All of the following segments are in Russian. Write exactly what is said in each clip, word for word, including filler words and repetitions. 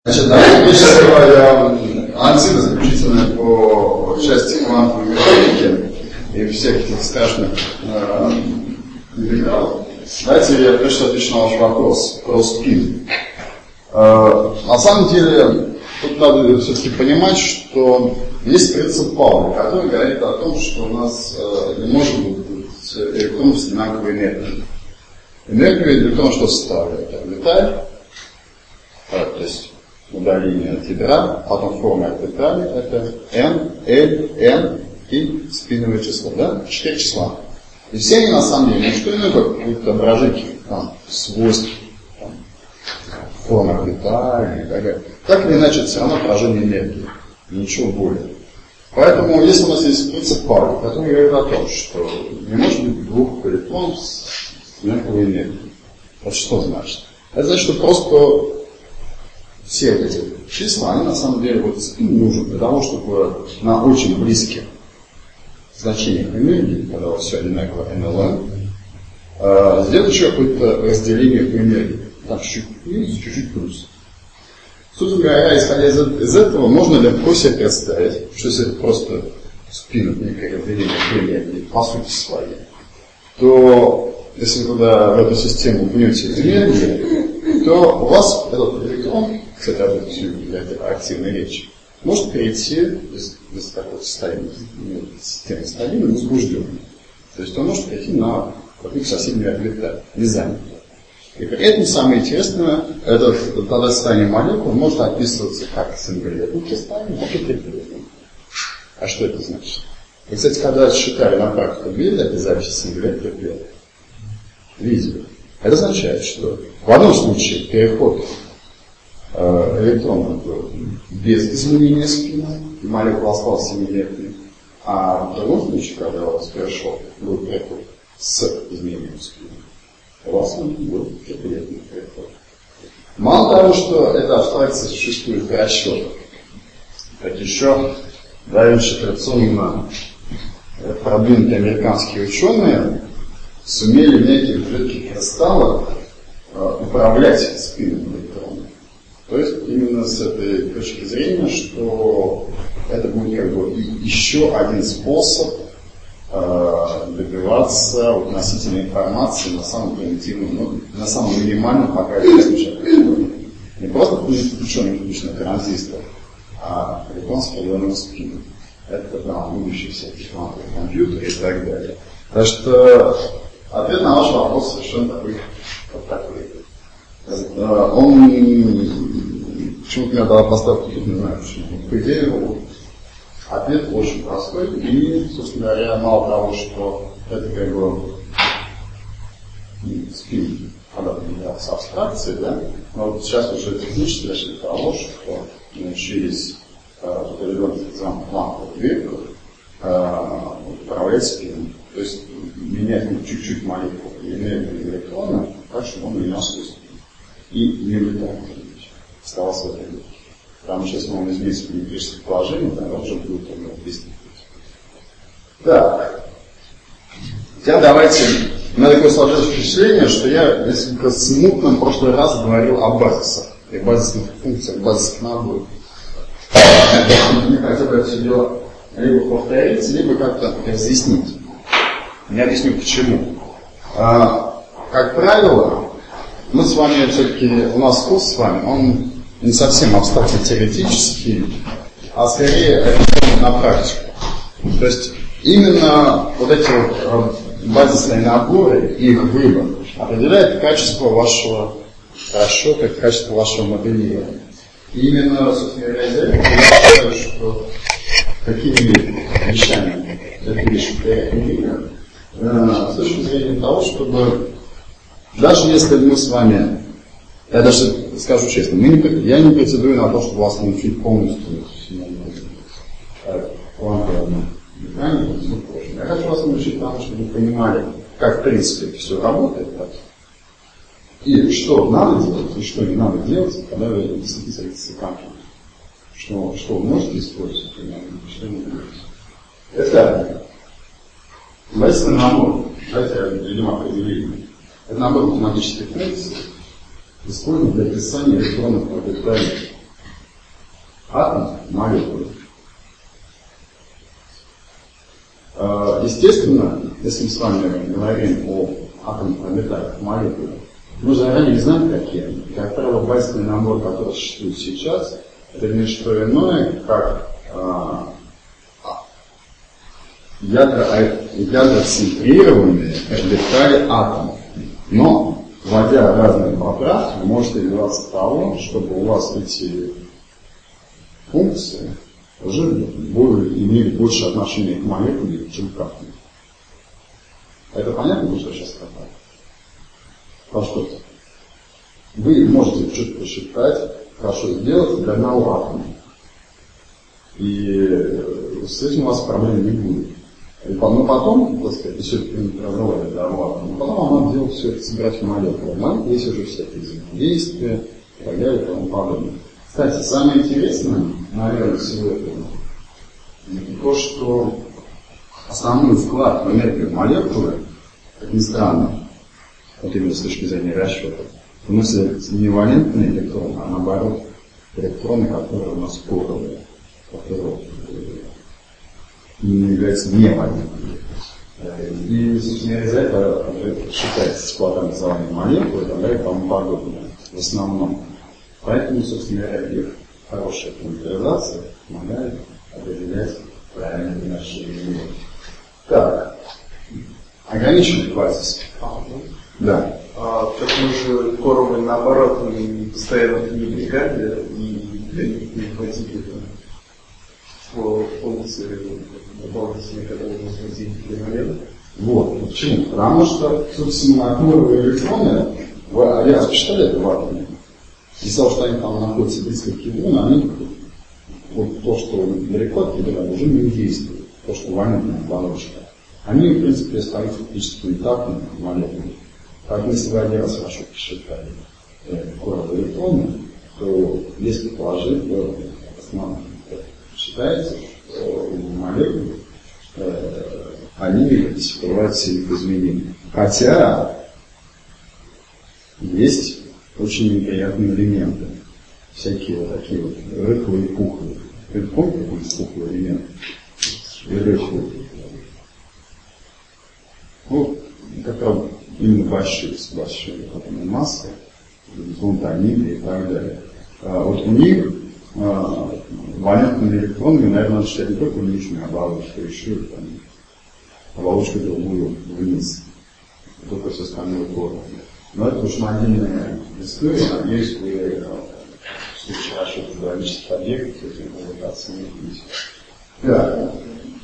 Значит, да, ансида заключительная по части квантовой механики и всех этих страшных э, интегралов. Давайте я прежде отвечу на ваш вопрос про спин. Э, на самом деле, тут надо все-таки понимать, что есть принцип Пауля, который говорит о том, что у нас э, не может быть электронов с одинаковой энергией. Энергию электрон что составляет? Орбиталь, то есть удаление от ядра, потом форма орбитали, это n, l, n и спиновое число, да? Четыре числа. И все они на самом деле, ну что иное, как какие-то отображения там, свойств, там, формы орбитали и так далее. Так или иначе, это все равно отражение энергии, ничего более. Поэтому, если у нас есть принцип Пауля, который говорит о том, что не может быть двух электронов с одинаковой энергией. Это что значит? Это значит, что просто все эти числа, они на самом деле вот спин нужен для того, чтобы на очень близких значениях энергии, когда у вас все одинаково эн эл эн, э, сделать еще какое-то разделение по энергии. Там чуть-чуть минус, чуть-чуть плюс. Собственно говоря, исходя из, из этого, можно легко себе представить, что если это просто спин, некое разделение по энергии, по сути своей, то если вы туда в эту систему пнете энергию, то у вас этот электрон, кстати, об этом для этой активной речи, может перейти из, из такого состояния системы стабильной, возбужденной. То есть он может перейти на какую-то соседнюю орбиталь, незанятую. И при этом самое интересное, это тогда состояние молекул может описываться как синглетным состоянием, так и триплетным. А что это значит? И, кстати, когда считали на практику, видели этой записи синглет, триплет? Видели. Это означает, что в одном случае переход э, электрона без изменения спина, и молекула осталась семилетной, а в другом случае, когда у вас перешел, был переход с изменением спины, у вас он был трехлетний переход. Мало того, что эта абстракция существует в расчетах, так еще довольно традиционно продвинутые американские ученые сумели в неких жидких кристаллах э, управлять спинами электрона. То есть именно с этой точки зрения, что это будет как бы еще один способ э, добиваться относительной информации на самом примитивном, ну, на самом минимальном пока случае. Не просто включенный включенный транзистор, а электрон с определенным спином. Это там будущее всяких квантовых компьютеров и так далее. Так что ответ на ваш вопрос совершенно такой, вот такой. Он почему-то меня дала поставку, тут не знаю почему. По идее, ответ очень простой. И, собственно говоря, мало того, что это как бы спин, когда с абстракцией, да, но вот сейчас уже технически дошли до того, что научились определенным специальным квантовым вектором управлять спином. То есть менять чуть-чуть молекулу энергии электрона, так, чтобы он менял свой спин. И не улетал, оставался в этой легкой. Потому что если он изменит электрическое положение, тогда уже будет он объяснить. Так. Теперь давайте. У меня такое сложилось впечатление, что я несколько смутно в прошлый раз говорил о базисах. И базисных функциях, базисных наборах. Мне хотелось бы это все дело либо повторить, либо как-то разъяснить. Я объясню почему. А, как правило, мы с вами все-таки, у нас курс с вами, он не совсем абстрактно-теоретический, а скорее ориентирован на практику. То есть именно вот эти вот базисные наборы и их выбор определяет качество вашего расчета, качество вашего моделирования. И именно, собственно говоря, из этого я считаю, что какими вещами эта вещь приоритетна, с точки зрения того, чтобы даже если мы с вами, я даже скажу честно, мы не, я не претендую на то, чтобы вас научить полностью квантовому механику, я хочу вас научить тому, чтобы вы понимали, как в принципе все работает, так, и что надо делать, и что не надо делать, когда вы садитесь в компьютер. Что, что вы можете использовать, и что не можете. Это базисный набор. Давайте я введем определение. Это набор математических функций, используем для описания электронных орбиталей атом молекулы. Естественно, если мы с вами говорим о атомных орбиталях молекулы, мы заранее не знаем, какие они. Как правило, базисный набор, который существует сейчас, это не что иное, как а, ядроцентрированные орбитали атомов. Но, вводя разные поправки, может добиваться того, чтобы у вас эти функции уже более, имели больше отношения к молекуле, чем к атому. Это понятно, что я сейчас сказал? Потому что вы можете что-то посчитать, хорошо сделать для одного атома. И с этим у вас проблем не будет. Но потом, так сказать, все это преобразовали до одного атома, потом вам надо делать все это, собирать в молекулы. Нам есть уже всякие взаимодействия и так далее и тому подобное. Кстати, самое интересное, наверное, всего этого, то, что основной вклад в энергию молекулы, как ни странно, вот именно с точки зрения расчета, вносят не валентные электроны, а наоборот, электроны, которые у нас споровые, которые не являются невалентными. И, собственно, из-за этого считается эксплуатацией молекулы и так далее и тому подобное. В основном. Поэтому, собственно говоря, их хорошая компьютеризация помогает определять правильное значение. Так, ограниченный базис. А, да. А, так мы же коровы наоборот мы постоянно пренебрегали и не хватили по функции дополнительной, когда можно сместить момент. Вот, почему? Потому что, собственно, коровые электроны, вы раз посчитали это в атоме, из-за того, что они там находятся близко к ядру, они вот то, что далеко от ядра, уже не действует. То, что валентная оболочка. Они, в принципе, остаются фактически интактными молекулами. Поэтому, если вы один раз хорошо посчитали коровые электроны, то если положить, то основном считается, что молекулы э, они скрывают все их изменения. Хотя есть очень неприятные элементы. Всякие вот такие вот рыхлые и пухлые. Вы помните, какой пухлый элемент? Рыхлый. Ну, как раз именно большие, с большой массой, зонтониды и так далее. А вот у них а, валентными электронами, наверное, надо считать не только внешнюю оболочку, еще и там, оболочку другую вниз. Только все остальное город. Но это уж отдельная история. Надеюсь, вы в случае расчета динамических объектов этим будете оценить. Да.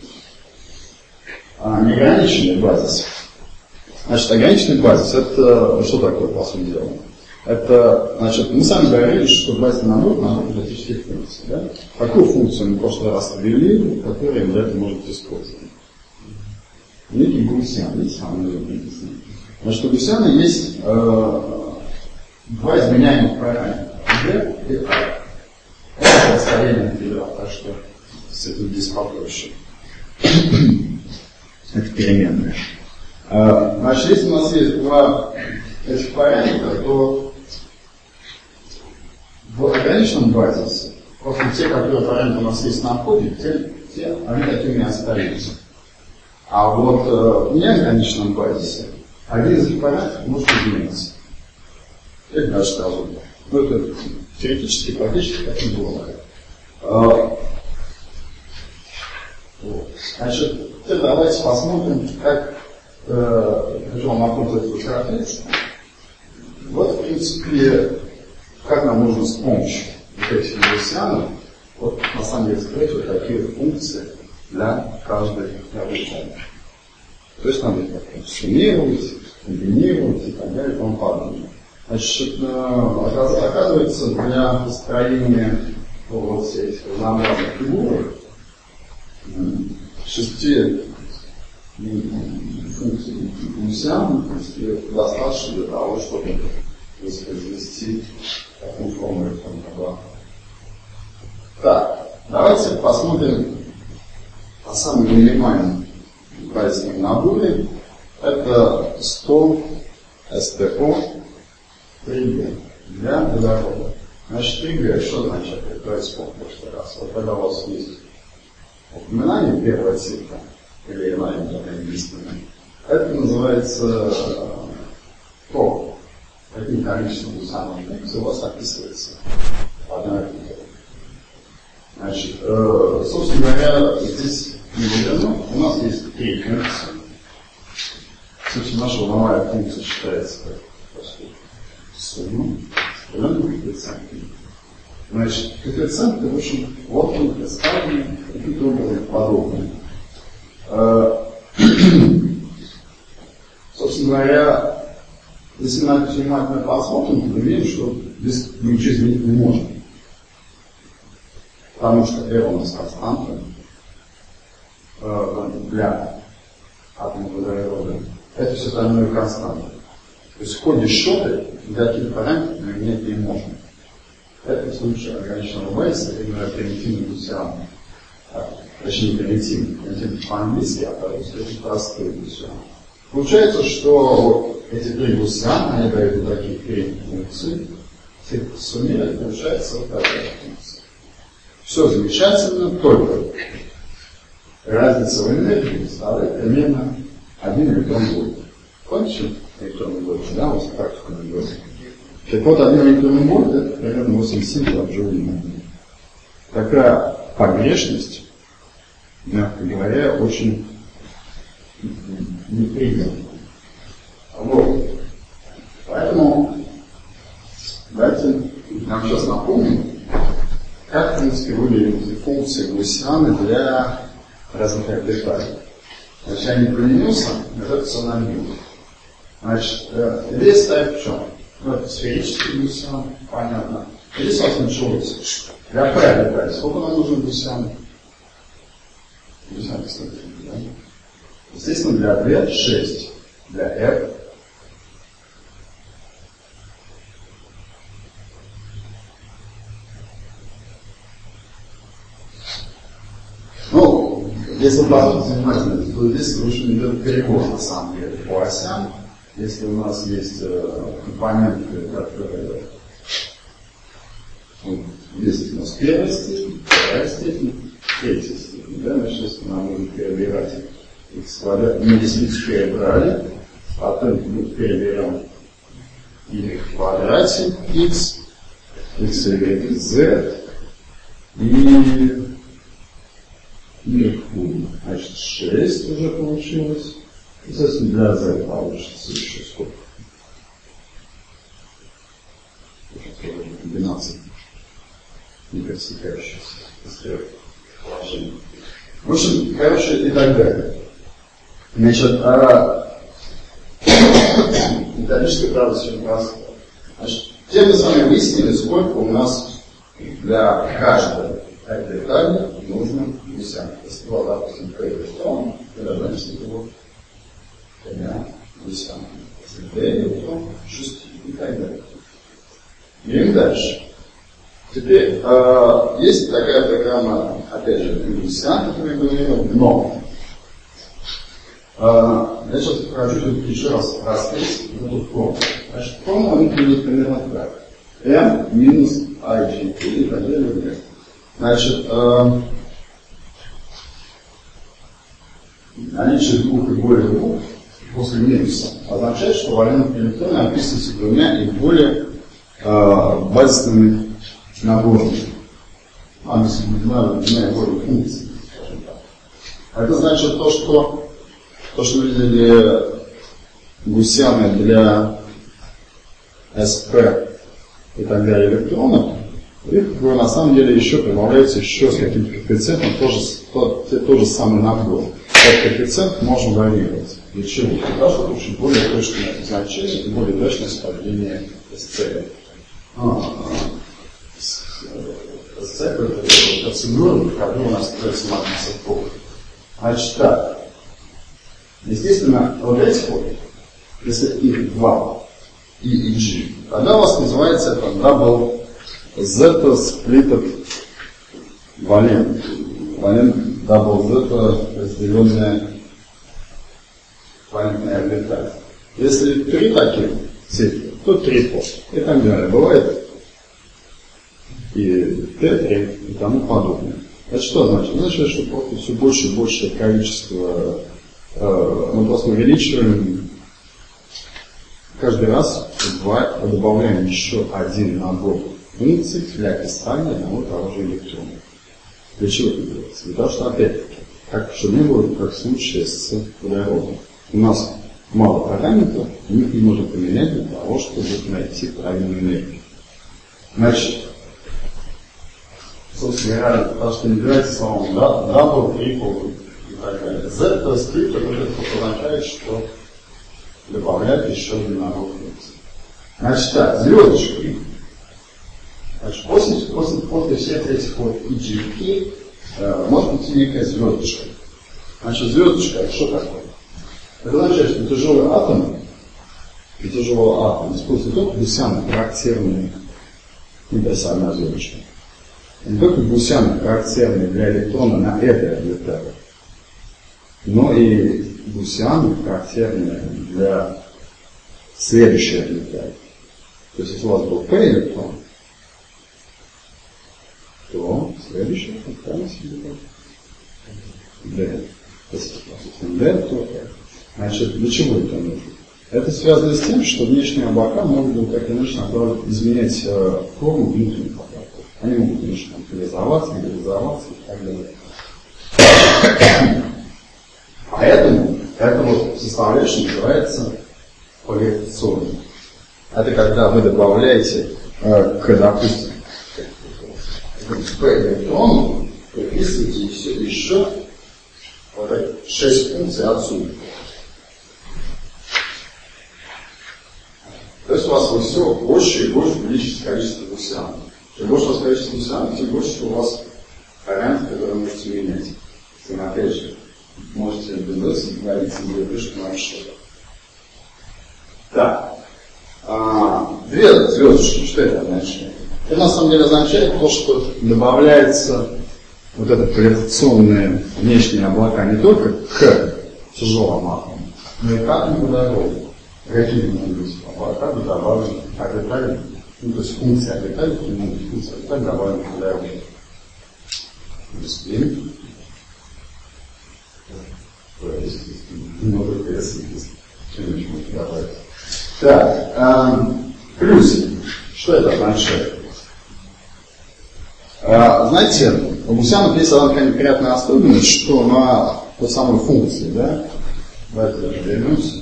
А, неограниченный базис. Значит, ограниченный базис, это что такое, по сути дела? Это, значит, мы сами говорили, что базисный набор набор теоретических функций. Да? Какую функцию мы в прошлый раз ввели, которую для этого можете использовать? Некий гауссиан, видите, там написано. Значит, у гауссиана есть э, два изменяемых параметра. D и A. Это расстояние интеграла, так что с этим здесь попроще. Это переменная. А, значит, если у нас есть два этих параметра, то в ограниченном базисе, просто те, которые параметры у нас есть на входе, те, те они такими и остаются. А вот э, в неограниченном базисе один из этих параметров может измениться. Это даже сразу. Ну, это теоретически, практически так и бывает. А, вот. Значит, теперь давайте посмотрим, как э, хочу вам напомнить эту трапецию. Вот, в принципе, как нам нужно с помощью вот этих гауссианов, вот, на самом деле, сказать вот такие функции для каждой орбитали. То есть надо их как-то суммировать, комбинировать и так далее и тому подобное. Значит, оказывается, для построения вот этих разнообразных фигур шести функций гауссиана достаточно для того, чтобы воспроизвести такую формулу. Так, давайте посмотрим на самый минимальный базисный наборе. Это сто эс тэ о три гэ для водорода. Значит, триггер, что значит? Это вспомнил в прошлый раз. Вот когда у вас есть упоминание первого цикла, или маленькое единственное, это называется то, каким количеством самых функций у вас описывается одна книга. Значит, э, собственно говоря, здесь не выделено, у нас есть три функции. Собственно, наша волновая функция считается как сумма, определенным коэффициентом. Значит, коэффициенты, в общем, вот он представлен, каким-то образом подобные. Э, собственно говоря, если мы это внимательно посмотрим, то мы видим, что здесь мы ничего изменить не можем. Потому что R у нас константа э, для атома водорода. Это все остальное константа. То есть в ходе счета никаких параметров мы менять не можем. Это в случае ограниченного Вейса, именно примитивный гусиан. Точнее, примитивный. Примитивный по-английски, а по-русски очень простой гусиан. Получается, что вот эти три гусиана, они дают вот такие три функции. Все суммировать, получается вот такая функция. Все замечательно, только разница в энергии составляет примерно один электрон вольт. Помните электрон вольт, да, у вас практика на горе. Так вот, один электрон вольт это примерно восемьдесят семь джоулей. Такая погрешность, мягко говоря, очень неприятная. Вот. Поэтому давайте нам сейчас напомним, как, в принципе, выглядят функции гусианы для разных деталей. Значит, я не поленился, но это все на минус. Значит, идея стоит в чем? Ну, это сферический гусиан, понятно. Здесь у нас началось. Для P деталей, сколько нам нужно гусиан? Гусиан, кстати, да? Естественно, для D шесть, для R ну, если посмотреть внимательно, то здесь лучше идет переход на самом деле по осям. Если у нас есть э, компоненты, которые вот, есть у нас первая степень, вторая степень, третья степень, да, значит, если нам нужно перебирать x квадрат, мы здесь x перебрали, потом мы переберем y в квадрате x, x, y, z и y в кубе. Значит, шесть уже получилось. И, соответственно, для z получится еще сколько? Комбинация не пересекающихся положений. В общем, короче, и так далее. Значит, а методическая правда очень простая. Значит, тем мы с вами выяснили, сколько у нас для каждой этой детали нужно гусян. Если было, допустим, P электрон, тогда значит его тремя гусянами. Если D электрон, шести и так далее. Идем дальше. Теперь, э, есть такая программа, опять же, гусян, которую я говорил, но э, я сейчас хочу еще раз раскрыть эту форму. Значит, форму они выглядит примерно так. M минус I G T и так далее. Значит, э, наличие двух и более двух после минуса означает, что валентные электроны описываются двумя и более э, базисными наборами. А, если мы знаем, двумя и более функциями, скажем так. Это значит то, что то, что мы видели гусяны для эс пи и так далее электронов, их на самом деле еще прибавляется еще с каким-то коэффициентом тоже, тот, тот же самый набор. Этот коэффициент можно варьировать. Для чего? Для того, чтобы получить более точное значение и более точное совпадение с целью. С целью это процедура, которая у нас строится матрица ПОК. Значит так. Естественно, вот эти вот, если их два, и и G, тогда у вас называется это double Z сплитед валент. Валент double Z разделенная валентная орбиталь. Если три таких цифры, то трипл и так далее. Бывает и тетри и тому подобное. Это что значит? Это значит, что просто все больше и большее количество, э, мы просто увеличиваем каждый раз, добавляем еще один набор функций для описания одного и того же электрона. Для чего это делается? Для того, что опять-таки, как, чтобы не было, как в случае с водородом. У нас мало параметров, мы их не можем поменять для того, чтобы найти правильную энергию. Значит, собственно говоря, то, что называется словом double, triple и так далее. Z, то есть triple, это означает, что добавляют еще один набор функций. Значит, так, звездочка. Значит, после, после, после всех этих вот и джи пи э, может быть некая звездочка. Значит, звездочка это что такое? Это означает, что тяжелый атом, и тяжелый атом использует только гусяно характерные универсальные звездочки. Не только гусяно характерные для электрона на этой орбитали, но и гусяны характерные для следующей орбитали. То есть, если у вас был P электрон, то следующая орбиталь себе D. Если D, то значит, для чего это нужно? Это связано с тем, что внешние облака могут, как иначе, изменять э, форму внутренних облаков. Они могут, конечно, реализоваться, реализоваться и так далее. Поэтому эта вот составляющая называется поляризационной. Это когда вы добавляете э, к, допустим, к электрону, приписываете еще, еще вот шесть функций отсюда. То есть у вас все больше и больше увеличится количество гусян. Чем больше у вас количество гусян, тем больше у вас вариантов, которые вы можете менять. Если вы, опять же, можете вернуться и говорить себе вышку на что-то. Так. А, две звездочки, что это означает? Это на самом деле означает то, что добавляется вот это поляризационные внешние облака не только к тяжелым атомам, но и к атому водорода. Какие-нибудь облака добавлены орбитали, ну, то есть функции орбитали, функции орбитали добавлены к водороду. Быстрее. Много веса есть. Чем-нибудь можно добавить. Так, эм, плюс. Что это означает? Э, знаете, у гусянов есть одна такая неприятная особенность, что на той самой функции, да, давайте даже вернемся,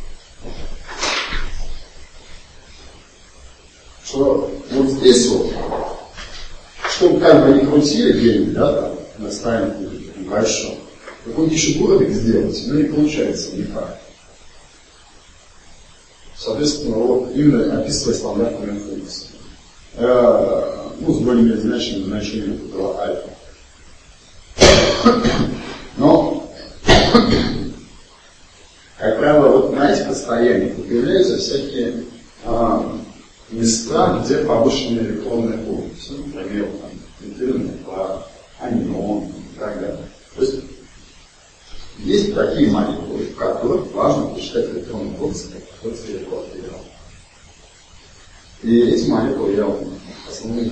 что вот здесь вот, чтобы как бы не крутили где-нибудь, да, там, на стороне большом, какой-нибудь еще городик сделать, но не получается никак. Соответственно, вот именно описывая стандартные функции. Э, ну, с более-менее значимым значением этого альфа. Но, как правило, вот на этих расстояниях появляются всякие а, места, где повышенная электронная плотность. Например, там, фильтрованный пар, анион и так далее. То есть, есть такие молекулы, в которых важно посчитать электронную плотность, как плотность электроотделения. И эти молекулы я вам основные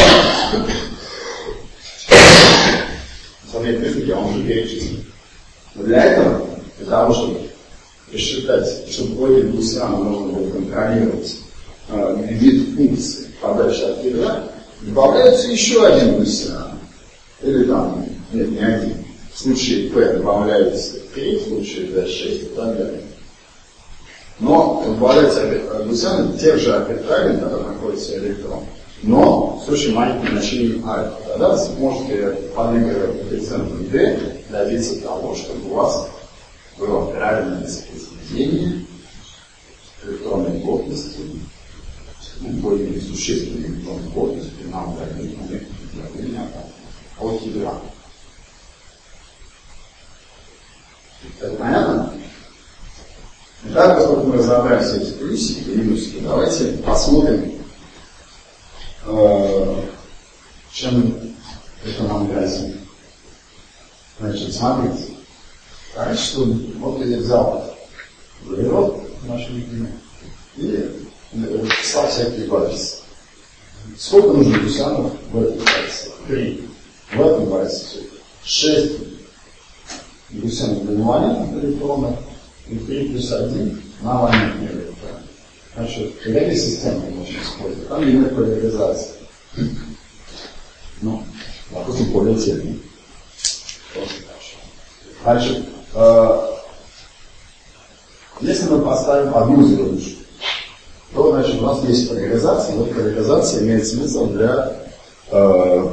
основные признаки я вам уже перечислил. Но для этого, для того, чтобы посчитать, чтобы логику гусяна можно было контролировать э, вид функции подачи от ядра, добавляется еще один гусян. Или там, нет, не один. В случае P добавляется три, в случае D шесть и так далее. Но добавляется гусяна тех же орбиталей, которые находится электрон, но с очень маленьким значением альфа. Тогда вы сможете, подыгрывая коэффициентом D, добиться того, чтобы у вас было правильное воспроизведение электронной плотности, более существенной электронной плотности при нам давления от ядра. Это понятно? Итак, поскольку мы разобрали все эти плюсики и минусики, давайте посмотрим, э, чем это нам грозит. Значит, смотрите. Количество, вот я взял углерод, наш любимый, и написал всякие базисы. Сколько нужно гусянов в этом вальсе? Три. В этом вальсе шесть гусянов для невалентных электронов и три плюс один на валентные электроны. Значит, какие системы мы можем использовать? Там нет поляризации. Ну, допустим, полиэтилен. Значит, э, если мы поставим одну звездочку, то, значит, у нас есть поляризация. Вот поляризация имеет смысл для э,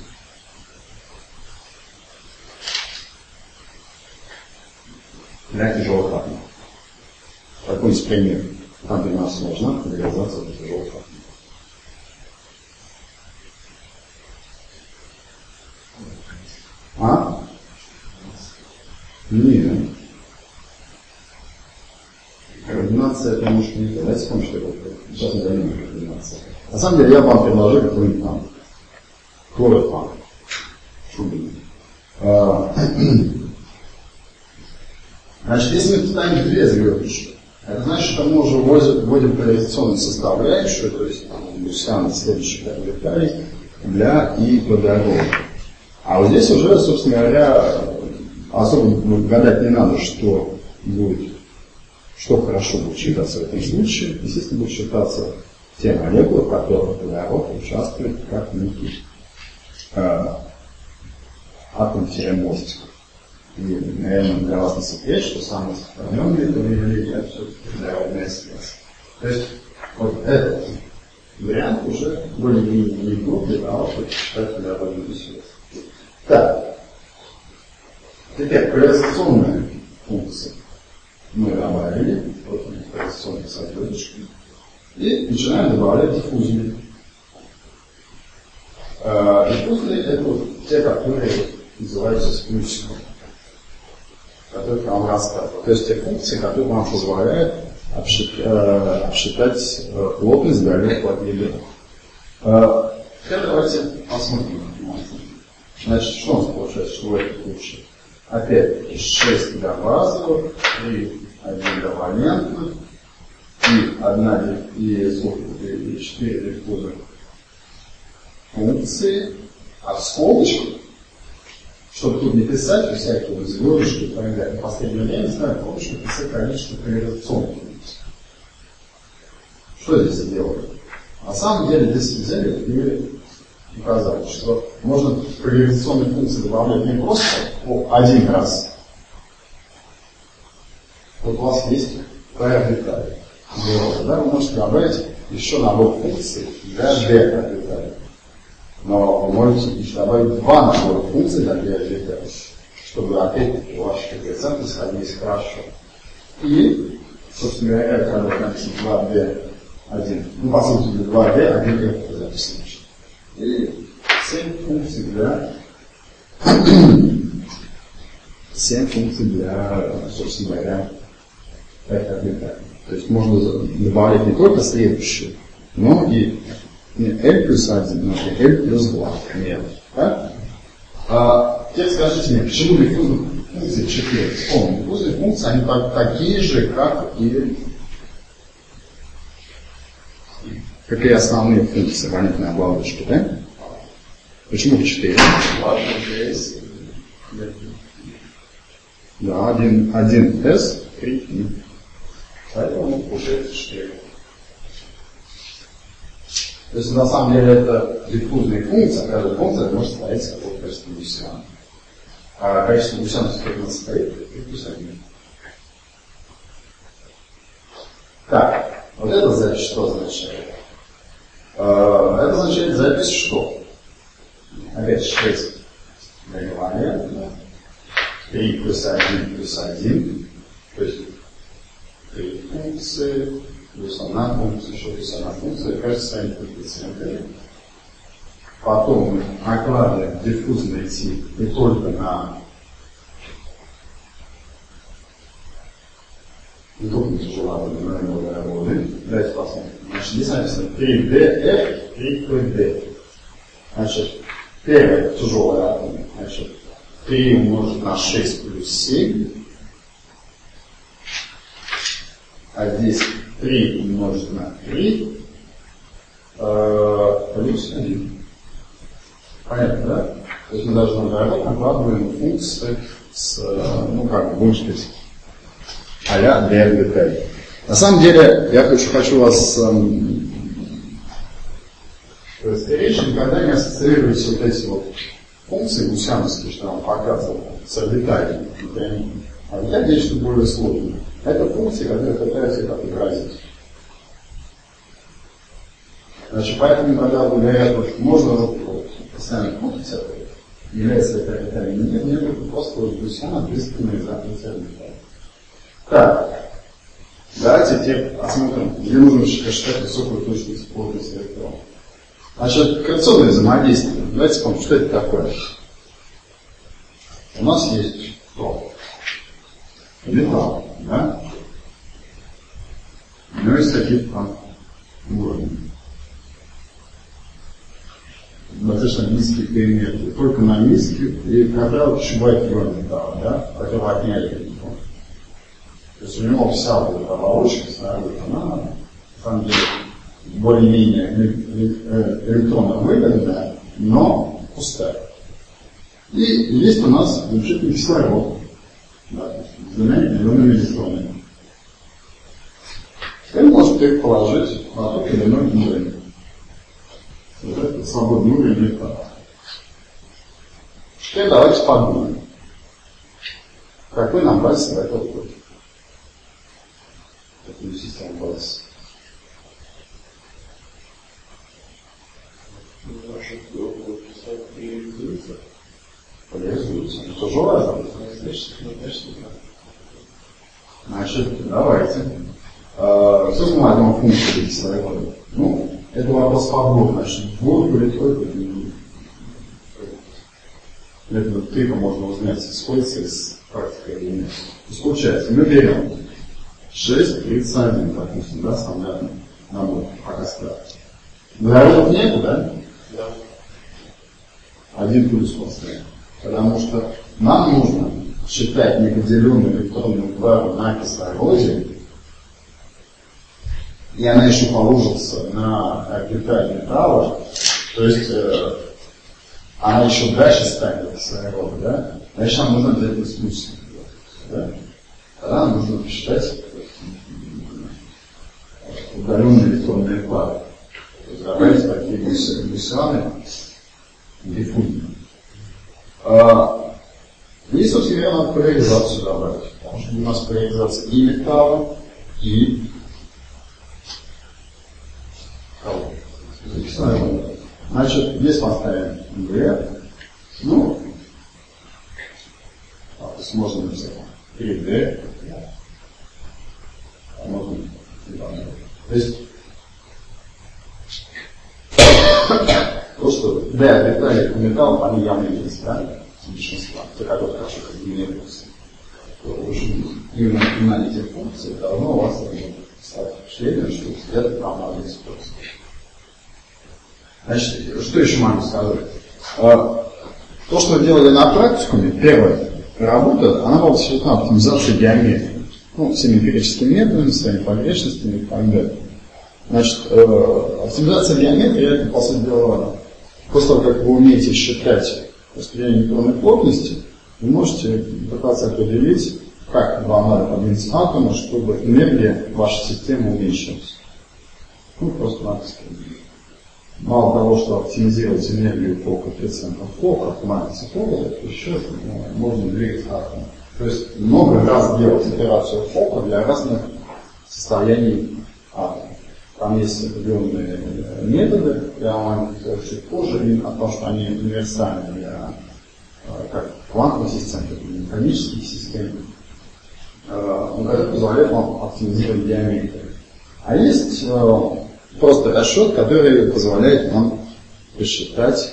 для тяжелых атомов. Какой-нибудь пример. Там для нас нужна поляризация для тяжелых атомов. А? Нет. Координация это может не то. Давайте вспомним, что это. Сейчас мы займем координация. На самом деле я вам предложил какой-нибудь там хлорофан. Шубин. Значит, если мы ставим две звездочки, это значит, что мы уже вводим поляризационную составляющую, то есть гусян следующих векторий для и водорода. А вот здесь уже, собственно говоря, особо гадать не надо, что будет, что хорошо будет считаться в этом случае. Естественно, будет считаться те молекулы, в которых водород участвует как некий э, атом-мостик. И, наверное, для вас не секрет, что самый распространенный это явление это все-таки водородная связь. То есть, вот этот вариант уже более-менее не глуп для того, чтобы считать водородную связь. Так, теперь поляризационная функция мы добавили, вот у них поляризационные созвездочки, и начинаем добавлять диффузные. Э, диффузные это вот те, которые называются с плюсиком, которые к нам рассказывают. То есть те функции, которые нам позволяют обсчитать, э, обсчитать э, плотность далекого от ядра. Э, теперь давайте посмотрим. Значит, что у нас получается, что в этом случае? Опять шесть для базовых, три, один для валентных, и одна и сколько, и четыре диффузных функции, а в скобочках, чтобы тут не писать всякие звездочки и так далее. В последнее время не знаю, помнишь, написать количество поляризационных функций. Что здесь сделали? На самом деле здесь взяли и указали, что можно поляризационные функции добавлять не просто один раз. Вот у вас есть p орбиталь. Да, вы можете добавить еще набор функций для d орбиталей. Но вы можете еще добавить два набора функций для d орбиталей, чтобы опять-таки ваши коэффициенты сходились хорошо. И, собственно говоря, когда вы напишете два d один, ну, по сути, два d один f записано. И семь функций для семь функций для, собственно говоря, орбиталей. То есть можно добавлять не только следующие, но и не L плюс один, но и L плюс два. Нет. Так? А, теперь скажите мне, почему диффузные функции четыре? Вспомните, диффузные функции, они так, такие же, как и как и основные функции валентной оболочки, да? Почему четыре? Да, один, один S, три и. Поэтому получается четыре. То есть на самом деле это диффузная функция, каждая функция может состоять из какого-то количества гусян. А количество гусян, с которым состоит, это плюс один. Так, вот эта запись что означает? Это означает запись что? Опять шесть для валентных, три плюс один плюс один, то есть три функции, плюс одна функция, еще плюс одна функция, кажется, станет коэффициентами. Потом мы накладываем диффузный тип не только на не только на тяжеловатые, но и на водороды. Давайте посмотрим. Значит, здесь написано три дэ эф, три пэ дэ. Значит, первое тяжелое атом, значит, три умножить на шесть плюс семь. А здесь три умножить на три. плюс один. Понятно, да? То есть мы даже накладываем функции с, ну как бы, будем сказать, а-ля ДРГТ. На самом деле, я хочу, хочу вас эм, предостеречь, никогда не ассоциируйте вот эти вот функции гусяновские, что я вам показывал, с орбиталью. Орбиталь нечто более сложное. Это функции, которые пытаются их отобразить. Значит, поэтому, когда вы говорят, вот, можно вот, постоянно путать это, является это орбиталь или нет, нет, это просто гусяна ответственные за орбиталь. Так. Давайте теперь посмотрим, где нужно считать высокую точность плотности электрона. Значит, корреляционное взаимодействие. Давайте вспомним, что это такое. У нас есть что? Металл, да? У него есть какие-то уровни. Достаточно низкие периметры. Только на низких, и когда вот бывает его металла, да? Которого отняли электрон. То есть у него вся вот эта оболочка снаружи, она, на самом деле, более-менее электронно выгодная, но пустая. И есть у нас замечательный кислород, да, с двумя миллионами электронами. Теперь можете их положить на тот или иной уровень. Вот это свободный уровень металла. Теперь давайте подумаем, какой нам нравится в этом уровне. Такую систему базы. Поляризуется. Это тоже важно. Значит, давайте. Что знаем о функции кислорода? Ну, это вопрос погоды. Значит, двойку или тройку. Это тройка можно узнать, сходится с практикой или нет. То есть получается, мы берем шесть тридцать один, допустим, да, стандартный набор, пока ставить. Водородов нету, да? Да. Один плюс поставим. Потому что нам нужно считать неподеленную электронную пару на кислороде, и она еще положится на орбиталь металла, то есть э, она еще дальше станет кислорода, да? Значит, нам нужно взять из плюса. Да? Тогда нам нужно посчитать удаленные электронные пары. То есть давайте такие гусяны диффузные. А, и, собственно говоря, надо поляризацию добавить. Потому что у нас поляризация и металла, и кого? Значит, здесь поставим Г. Ну, а, то есть можно написать три дэ. А можно то есть то, что D орбитали у металлов, они явно есть, да? Большинства. Те, которые хорошо комбинируются. Именно понимание этих функций должно у вас стать впечатлением, что это там надо использовать. Значит, что еще могу сказать? То, что мы делали на практикуме, первая работа, она была посвящена оптимизации геометрии. Ну, всеми эмпирическими методами, своими погрешностями и так далее. Значит, э, оптимизация геометрии, это, по сути дела, после того, как вы умеете считать распределение электронной плотности, вы можете пытаться определить, как вам надо подвинуть атомы, чтобы энергия вашей системы уменьшилась. Ну, просто-напросто. Мало того, что оптимизировать энергию по коэффициентам Фока, по матрице Фока, так еще ну, можно двигать атомы. То есть много раз делать операцию Фока для разных состояний атома. Там есть определенные методы, я вам чуть позже, и о том, что они универсальны для как квантовой системы, так и механических систем, которые позволяют вам оптимизировать геометрию. А есть просто расчет, который позволяет нам посчитать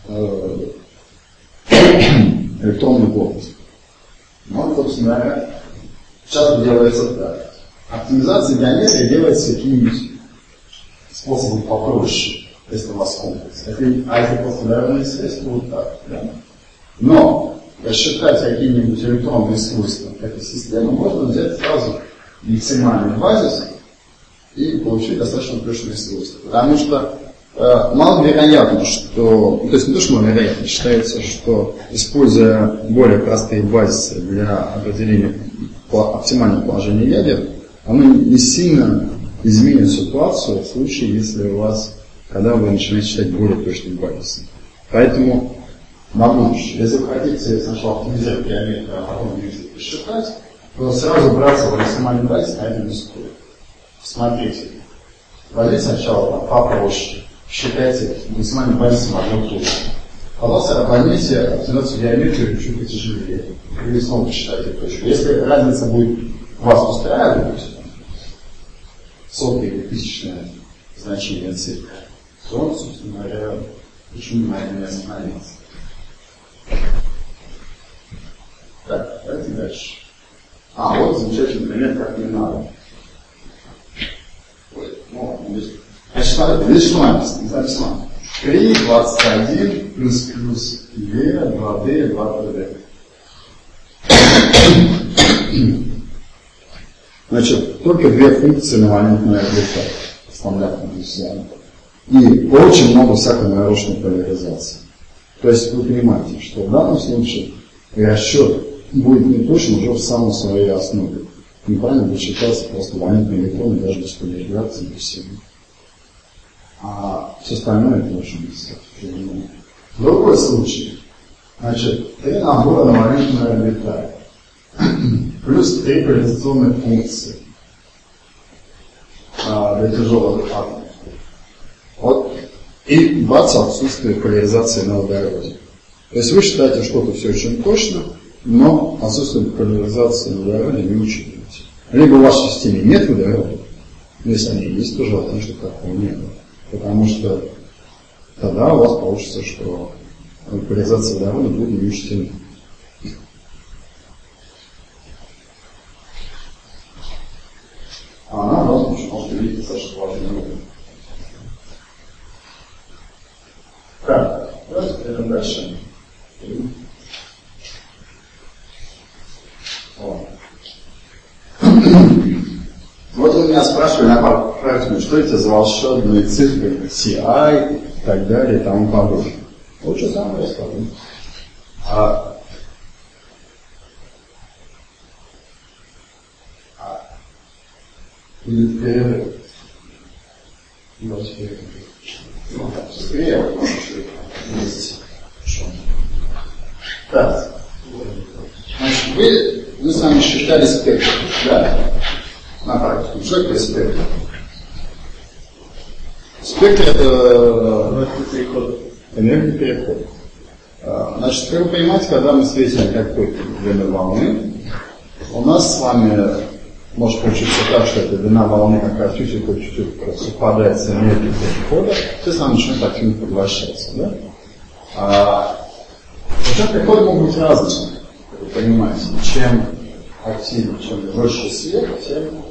электронную плотность. Ну, собственно говоря, часто делается так. Оптимизация геометрии делается каким-нибудь способом попроще, если у вас комплекс. А эти просто, наверное, средства вот так. Да? Но рассчитать какие-нибудь электронные свойства этой системы можно взять сразу максимальный базис и получить достаточно точные свойства. Потому что маловероятно, что, то есть не то, что маловероятно, считается, что используя более простые базисы для определения оптимального положения ядер, оно не сильно изменит ситуацию в случае, если у вас, когда вы начинаете считать более точные базисы. Поэтому на будущее, если вы хотите сначала оптимизировать геометрию, а потом будете посчитать, то сразу браться в максимальный базис, наверное, не стоит. Смотрите, возьмите сначала там, попроще, считайте максимальный базис одной точки. Потом возьмите оптимизацию геометрию чуть потяжелее. Или снова посчитайте точку. Если разница будет вас устраивать, сотое или тысячное значение цифры, то, собственно говоря, почему на этом не остановиться? Так, давайте дальше. А, вот замечательный пример, как не надо. Ой, ну, здесь. Значит, смотрите, здесь что написано? Написано три, двадцать один, плюс, плюс, е, два дэ, два тэ дэ. Значит, только две функции на валентное облако стандартно взяли. И очень много всякой нарочной поляризации. То есть вы понимаете, что в данном случае расчет будет не точно уже в самой своей основе. Неправильно будет считаться просто валентные электроны даже без поляризации и всего. А все остальное это очень быстро. Другой случай. Значит, три набора на валентную орбиталь. Плюс три поляризационные функции а, для тяжелых атомов. Вот. И бац, отсутствие поляризации на водороде. То есть вы считаете что-то все очень точно, но отсутствие поляризации на водороде не учитываете. Либо в вашей системе нет водорода, но если они есть, то желательно, чтобы такого не было. Потому что тогда у вас получится, что поляризация водорода будет не учтена. А она в данном случае может увидеть достаточно положительный уровень. Так, давайте перейдем дальше. Вот вы меня спрашивали на практику, что эти за волшебные цифры си ай и так далее и тому подобное. Вот что самое я скажу. А, а, или перерыв. Давайте перерыв. Ну так, быстрее, потому что есть что-то. Так. Значит, вы, мы с вами считали спектр, да? На практике. Что это спектр? Спектр это энергия перехода. Значит, как вы понимаете, когда мы светим какой-то длины волны, у нас с вами может получиться так, что эта длина волны как раз чуть-чуть, чуть-чуть совпадает с энергией перехода, все с вами начнут активно поглощаться, да? А, причем переходы могут быть разными, как вы понимаете. Чем активнее, чем жестче свет, тем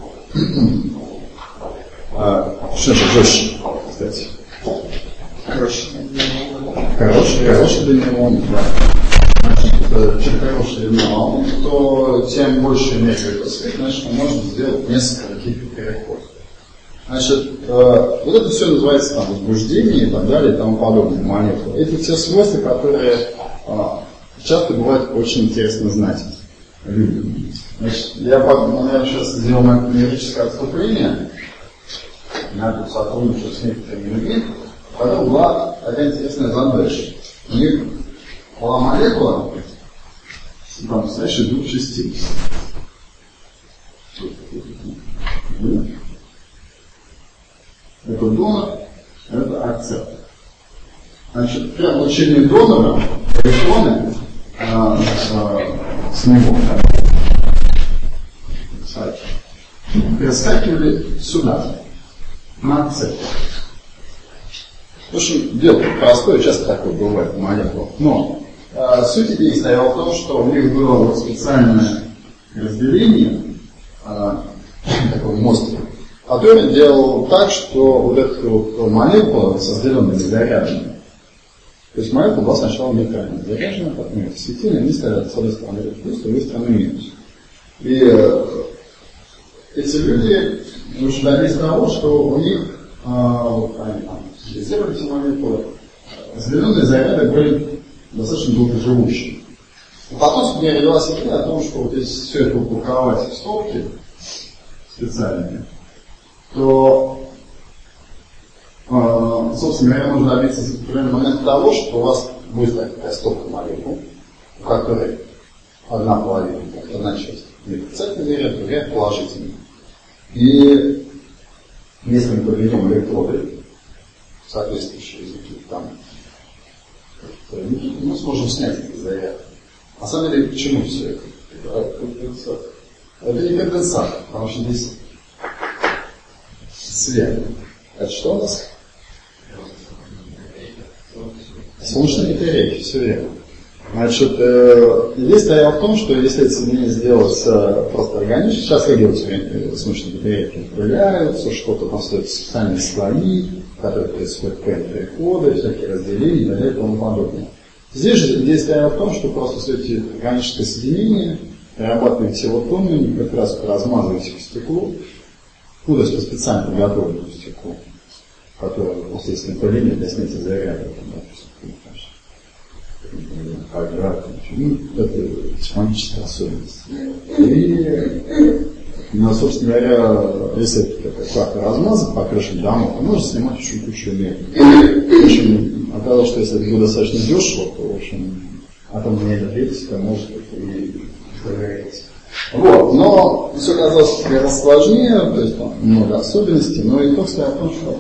а, что это жестче, кстати? Короче. Короче, короче длина волны, да. Значит, чем короче длина волны, то тем больше энергии посвет, значит, мы можем сделать несколько таких переходов. Значит, э, вот это все называется там возбуждение и так далее и тому подобное, молекулы. Это те свойства, которые э, часто бывает очень интересно знать людям. Значит, я, наверное, сейчас сделал нумерическое отступление, я тут сотрудничаю с некоторыми людьми, когда была такая интересная задача. У них была молекула, там, знаешь, двух частей. Это донор, это акцептор. Значит, при облучении донора электроны а, а, с него перескакивали сюда, на акцептор. В общем, дело простое, часто такое бывает в молекулах. Но а, суть идеи стояла в том, что у них было вот специальное разделение, а, такой мостик, который делал так, что вот эта вот молекула разделенная заряженная. То есть молекула была сначала нейтральная, заряженная, потом это светильная, они стоят с одной стороны плюс, с другой стороны минус. И э, эти люди уже добились того, что у них, э, вот, они там сделали все молекулы, зеленые заряды были достаточно долгоживущие. Потом у меня родилась идея о том, что вот если все это упаковать в стопки специальные, то, э, собственно говоря, нужно добиться в определенный момент того, что у вас будет такая стопка молекул, в которой одна половина, одна часть отрицательный заряд, другая положительный. И если мы проведем электроды, соответствующие языки, там, мы сможем снять этот заряд. На самом деле, почему все это? Это конденсат. Это не конденсат, потому что здесь свет. Это что у нас? Солнечные батарейки, все верно. Значит, э, идея стояла в том, что если это соединение сделать э, просто органично, сейчас как делают солнечные батарейки, отправляются, что-то там стоит специальные слои, в которых происходят переходы, всякие разделения и так далее и тому подобное. Здесь же идея стояла в том, что просто все эти органические соединения перерабатываете его тоннами, как раз размазываете по стеклу, куда по специально подготовленному стеклу, которое после исследования для снятия заряда, ну, это технологическая особенность. И, ну, собственно говоря, если это как-то размазать по крышам домов, то можно снимать очень кучу энергии. В общем, оказалось, что если это будет достаточно дешево, то, в общем, атомная энергетика может и проверять. Вот, но все оказалось гораздо сложнее, то есть там много особенностей, но итог стоял в том, что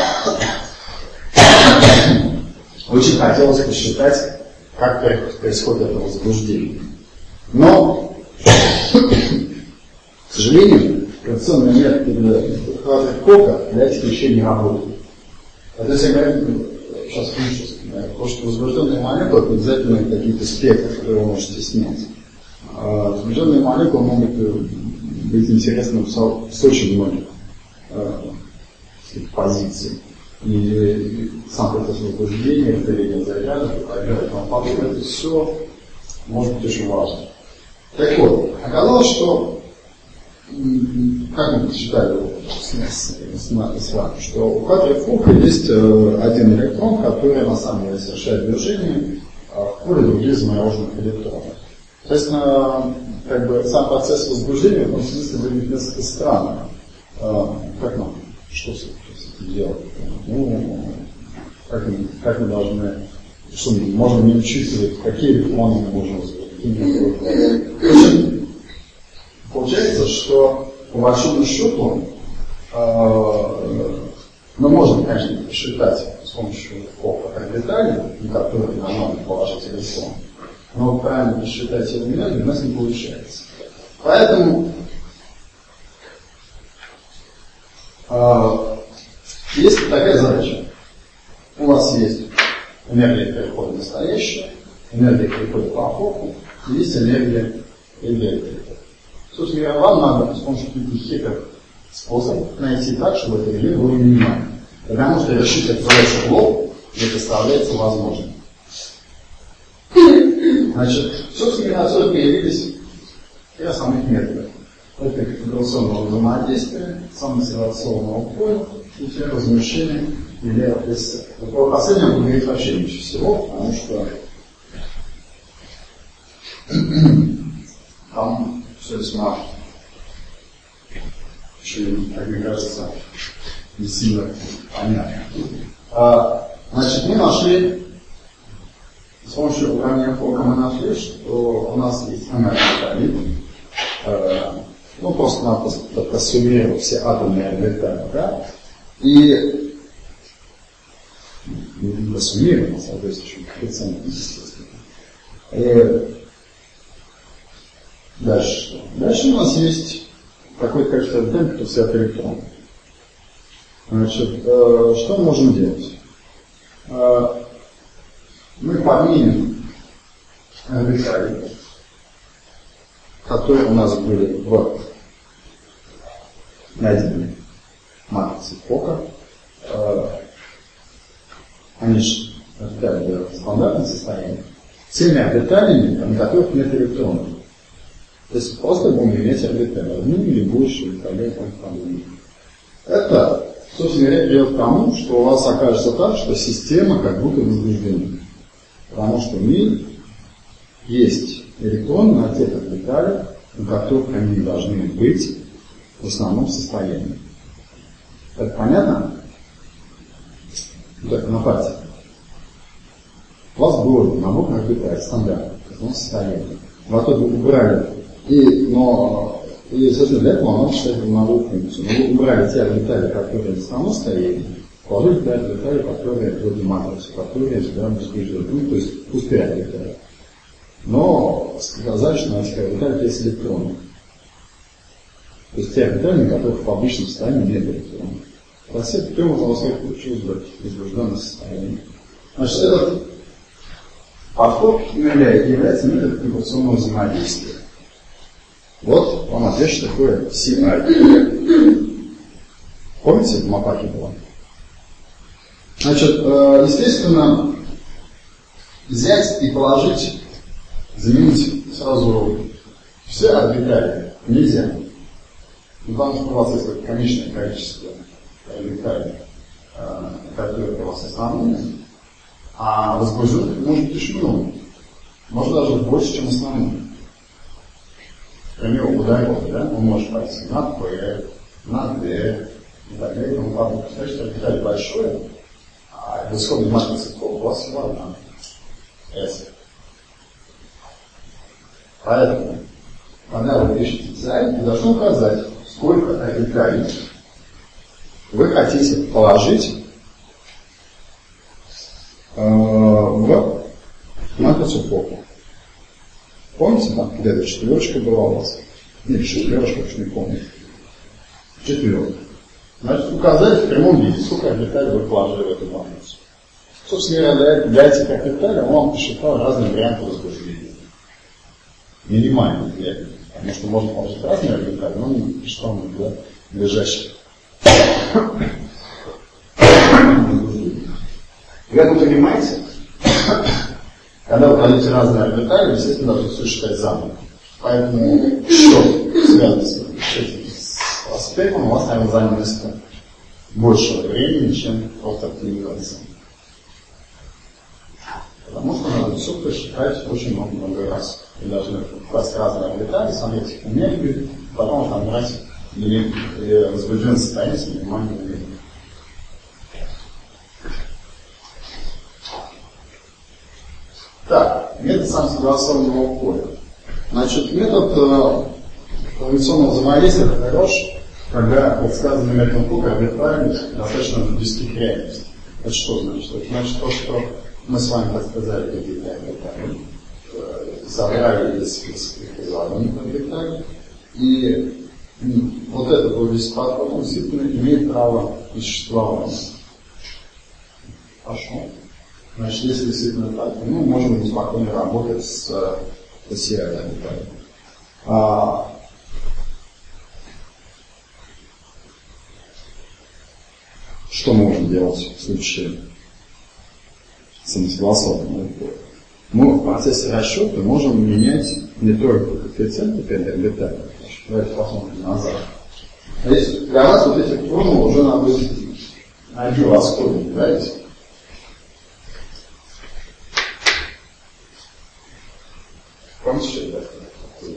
очень хотелось посчитать, как происходит это возбуждение. Но, к сожалению, традиционные методы Кока для этих вещей не работают. Это если говорим, сейчас физически, потому что возбужденные молекулы это обязательно какие-то спектры, которые вы можете снять. А возбужденные молекулы могут быть интересны с очень многих позиций. И сам процесс возбуждения, разделения заряда, это все может быть очень важно. Так вот, оказалось, что, как мы посчитали с вами, что у катера Фука есть один электрон, который на самом деле совершает движение в поле других замороженных электронов. Соответственно, как бы сам процесс возбуждения в этом смысле выглядит несколько странно. Как нам? Что с этим делать? Ну, как мы, как мы должны, что мы можем не учитывать, какие электроны мы можем возбуждать. Получается, что по большому счету э, мы можем, конечно, посчитать с помощью Фока орбитали, на которые нам надо положить электрон, но правильно посчитать его энергию у нас не получается. Поэтому э, есть такая задача. У вас есть энергия перехода настоящая, энергия перехода по Фоку, и есть энергия электрика. Собственно говоря, вам надо с помощью каких-то хитрых способов найти так, чтобы это реле было минимально. Потому что решить эту задачу в лоб не представляется возможным. Значит, собственно говоря, отсюда появились три основных метода. Это конфигурационного взаимодействия, самосогласованного поля и размещения или ОС. По последнему буду говорить вообще меньше всего, потому что там все весьма, очень, как мне кажется, не сильно понятно. А, значит, мы нашли, с помощью уравнения Фока мы нашли, что у нас есть энергия, а, ну просто-напросто просуммировав все атомные орбитали, да, и просуммировав соответствующим коэффициентом, естественно. И дальше. Дальше у нас есть какое-то количество орбиталей, которые стоят электроны. Значит, э, что мы можем делать? Э, мы поднимем орбитали, которые у нас были в найденной матрице Фока. Э, они же орбитали в стандартном состоянии. Всеми орбиталями, на которых нет электронов. То есть просто будем иметь орбитали, одну или больше орбиталей. Это собственно говоря, приведет к тому, что у вас окажется так, что система как будто возбуждена. Потому что в мире есть электроны на тех орбиталях, на которых они должны быть в основном состоянии. Это понятно? Так, на пальце. У вас был набор орбиталей, стандарт, в таком состоянии. Вы оттуда убрали, и, но, и, соответственно, для этого надо считать новую функцию. Но вы убрали те орбитали, которые в основном состоянии, положили те орбитали, которые вроде матрицы, которые всегда возбуждены, ну, то есть пустые орбитали. Но сказали, что на этих орбиталях есть электроны. То есть те орбитали, на которых в обычном состоянии нет электронов. Простите, прямо за вас получилось бы возбужденное состояние. Значит, этот подход является методом информационного взаимодействия. Вот вам ответ, что такое си ай. Помните, в Мапаке было? Значит, естественно, взять и положить, заменить сразу все орбитали нельзя. Потому что у вас есть конечное количество орбиталей, которые у вас основные, а возбужденных может быть очень много. Может даже больше, чем основные. К примеру, ударил, да, он может пойти на П, на Д и так далее. И тому подобное. Представляете, что орбиталь большое, а в исходной матрице у вас всего одна. S. Поэтому, когда вы пишете дизайн, вы должны указать, сколько орбиталей вы хотите положить э, в матрицу фоку. Помните, там где-то четверочка была у вас? Нет, четверочка, уж не помню. Четверка. Значит, указать в прямом виде, сколько орбиталей вы положили в эту матрицу. Собственно говоря, для этих орбиталей он вам посчитал разные варианты возбуждения. Минимальный для этого. Потому что можно положить разные орбитали, но не посчитал для лежащих. Вы это понимаете? Когда вы кладете разные орбитали, естественно, должны все считать заново. Поэтому что связано с этим аспектом, у вас, наверное, заняло больше времени, чем просто оптимизация. Потому что надо все посчитать очень много-много раз. Вы должны класть разные орбитали, смотреть их энергию, потом там брать возбужденное состояние с минимальной энергией. Так, метод самосогласованного поля. Значит, метод э, информационного взаимодействия хорош, когда предсказанный методом Кука орбиталь достаточно близки к реальности. Это что значит? Это значит то, что мы с вами предсказали какие-то орбитали, собрали из предсказанных орбиталей, и вот этот вот весь подход, он действительно имеет право на существование. Хорошо. Значит, если действительно так, ну, можем спокойно работать с си ай орбиталью. А, что мы можем делать в случае самосогласованного поля? Мы в процессе расчета можем менять не только коэффициенты пять орбиталей. Давайте посмотрим назад. А если для нас вот эти формулы уже надо найти расходы, знаете? Помните, что это такое?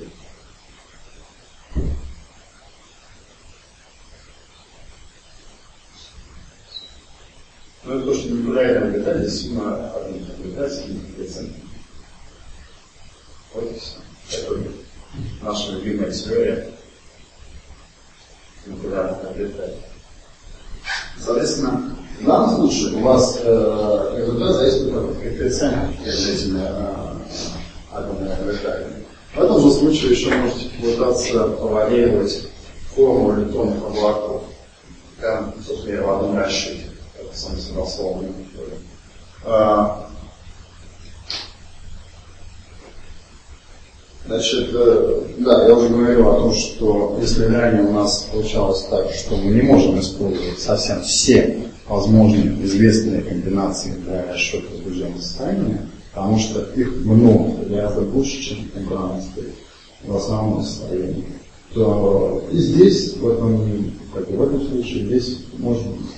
Ну, это то, что неправильно орбиталь, действительно, один орбиталь с одним коэффициентом. Вот и все. Это наша любимая теория сингулярных орбиталей. Соответственно, в данном случае у вас э, результат зависит от коэффициента между этими э, атомными орбиталями. В этом же случае еще можете попытаться поварьировать форму электронных облаков. Там, собственно, в одном расчете. Это самосогласованная теория. Значит, да, я уже говорил о том, что если ранее у нас получалось так, что мы не можем использовать совсем все возможные известные комбинации для расчета возбужденного состояния, потому что их много, гораздо больше, чем комбинации в основном состоянии, то и здесь, в этом, как и в этом случае, здесь можно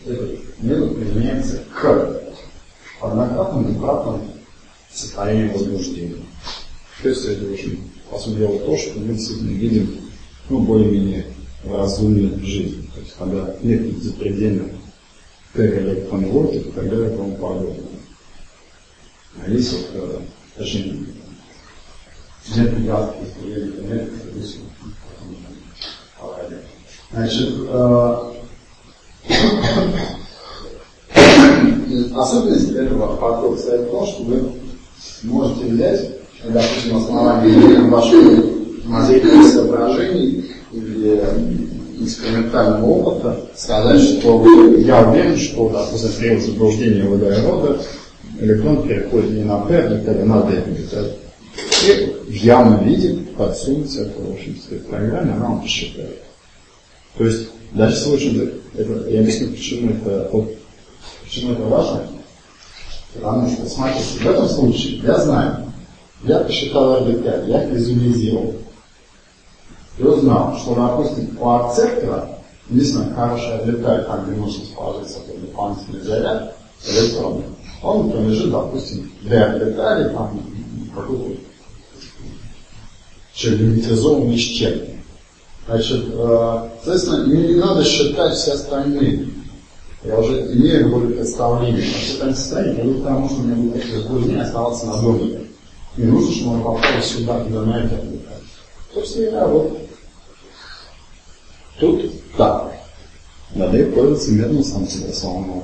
этот метод применяется к однократному, двукратному состоянию возбуждения. То есть это уже, по сути дела, то, что мы действительно видим, ну, более-менее разумной жизни. То есть когда нет запредельных электронных вольтов и так далее и тому подобное. А есть вот даже нет преградки, если нет, допустим, значит, особенность этого подхода состоит в том, что вы можете взять, допустим, основание ваших мозаичных соображений или экспериментального опыта, сказать, что я уверен, что, допустим, при заблуждении водорода электрон переходит не на P, а на D. И в явном виде подсунуть это, в общем-то, в программе, она вам посчитает. То есть, даже в случае, это, я объясню, почему это, вот, почему это важно. Потому что, смотрите, в этом случае я знаю, я посчитал эр дэ пять, я их визуализировал. И узнал, что, допустим, у акцептора единственная хорошая деталь, там, где нужно положить такой дополнительный заряд электронный, он принадлежит, допустим, для детали, там, какой-то лимитизованный щеп. Значит, э, соответственно, мне не надо считать все остальные. Я уже имею более представление. А все остальные состояния идут к тому, что у меня будет такие заблуждения оставаться на доме. Не нужно, чтобы он попал сюда, куда на это отвлекать. Собственно говоря, вот тут так. Надо и пользоваться методом самосогласованного.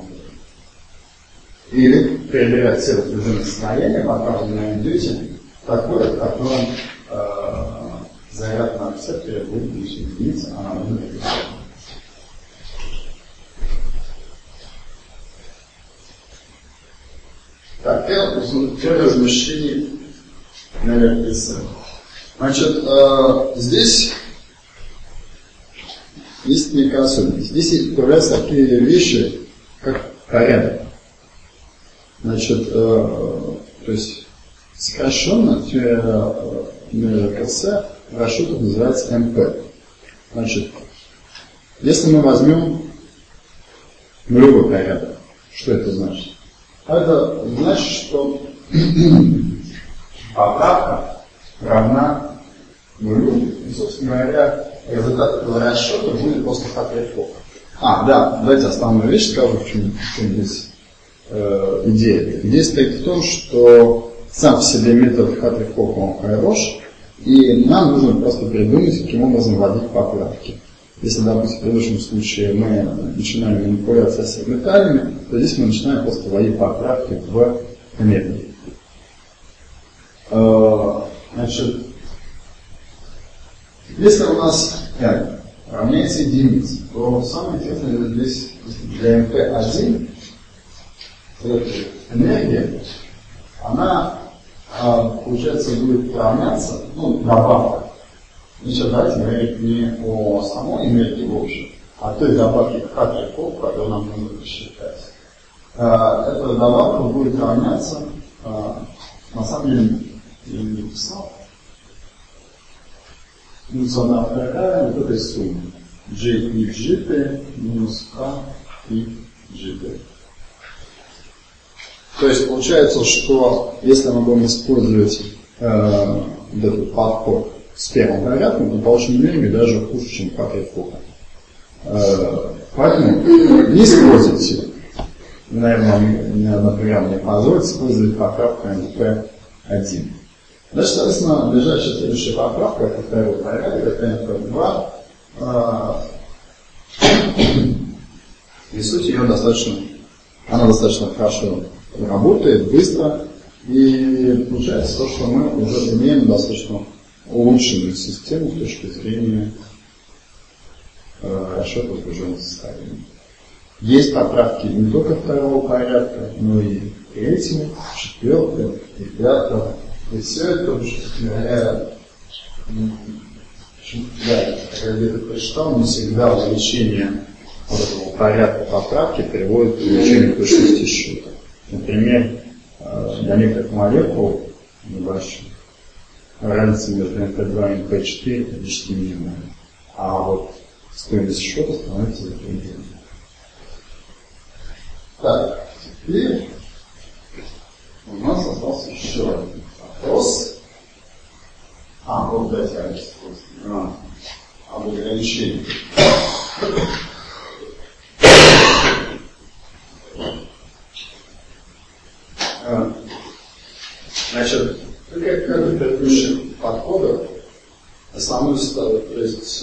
Или проверять все возбужденные состояния, пока вы не найдете такое, в котором э, заряд на акцепторе будет единица, а на нуле будет. Так, первое размещение на эр-пи-эс. Значит, э, здесь есть некая особенность. Здесь появляются такие вещи, как порядок. Значит, э, то есть сокращенно на эр-пи-эс расчетов называется эм пэ. Значит, если мы возьмем нулевой порядок, что это значит? Это значит, что поправка равна нулю, и, собственно говоря, результат этого расчета будет просто хат-рефлок. А, да, давайте основную вещь скажу, в чем, в чем здесь э, идея. Идея стоит в том, что сам по себе метод хат-рефлок он хорош, и нам нужно просто придумать, каким образом вводить поправки. Если, допустим, в предыдущем случае мы начинаем манипуляции с сигнаталями, то здесь мы начинаем просто вводить поправки в метод. Значит, если у нас r равняется единице, то самое интересное здесь для эм пэ один энергия, она, получается, будет равняться, ну, добавка. Значит, давайте говорить не о самой энергии в общем, а той добавке к хат-рефлок, которую нам нужно посчитать. Эта добавка будет равняться, на самом деле, я не написал, минус одна вторая вот этой суммы. G и GT минус K и GT. То есть получается, что если мы будем использовать э, этот подход с первым порядком, то получим энергию даже хуже, чем хат-рефлок. Э, поэтому не используйте. Наверное, ни одна программа не позволит использовать поправку эм пэ один. Значит, соответственно, ближайшая следующая поправка, это второй порядок, это эм пэ два. И суть ее достаточно, она достаточно хорошо работает, быстро, и получается то, что мы уже имеем достаточно улучшенную систему с точки зрения расчета возбужденных состояний. Есть поправки не только второго порядка, но и третьего, четвертого и пятого. И все это, говоря, да, когда где-то прочитал, не всегда увеличение вот этого порядка поправки приводит к увеличению точности счета. Например, для некоторых молекул небольших разница между эм пэ два и эм пэ четыре почти минимальная. А вот стоимость счета становится запредельной. Так, теперь у нас остался еще один вопрос. А, вот дайте адрес. А, об ограничении. Значит, как в предыдущих подходах, основной, то есть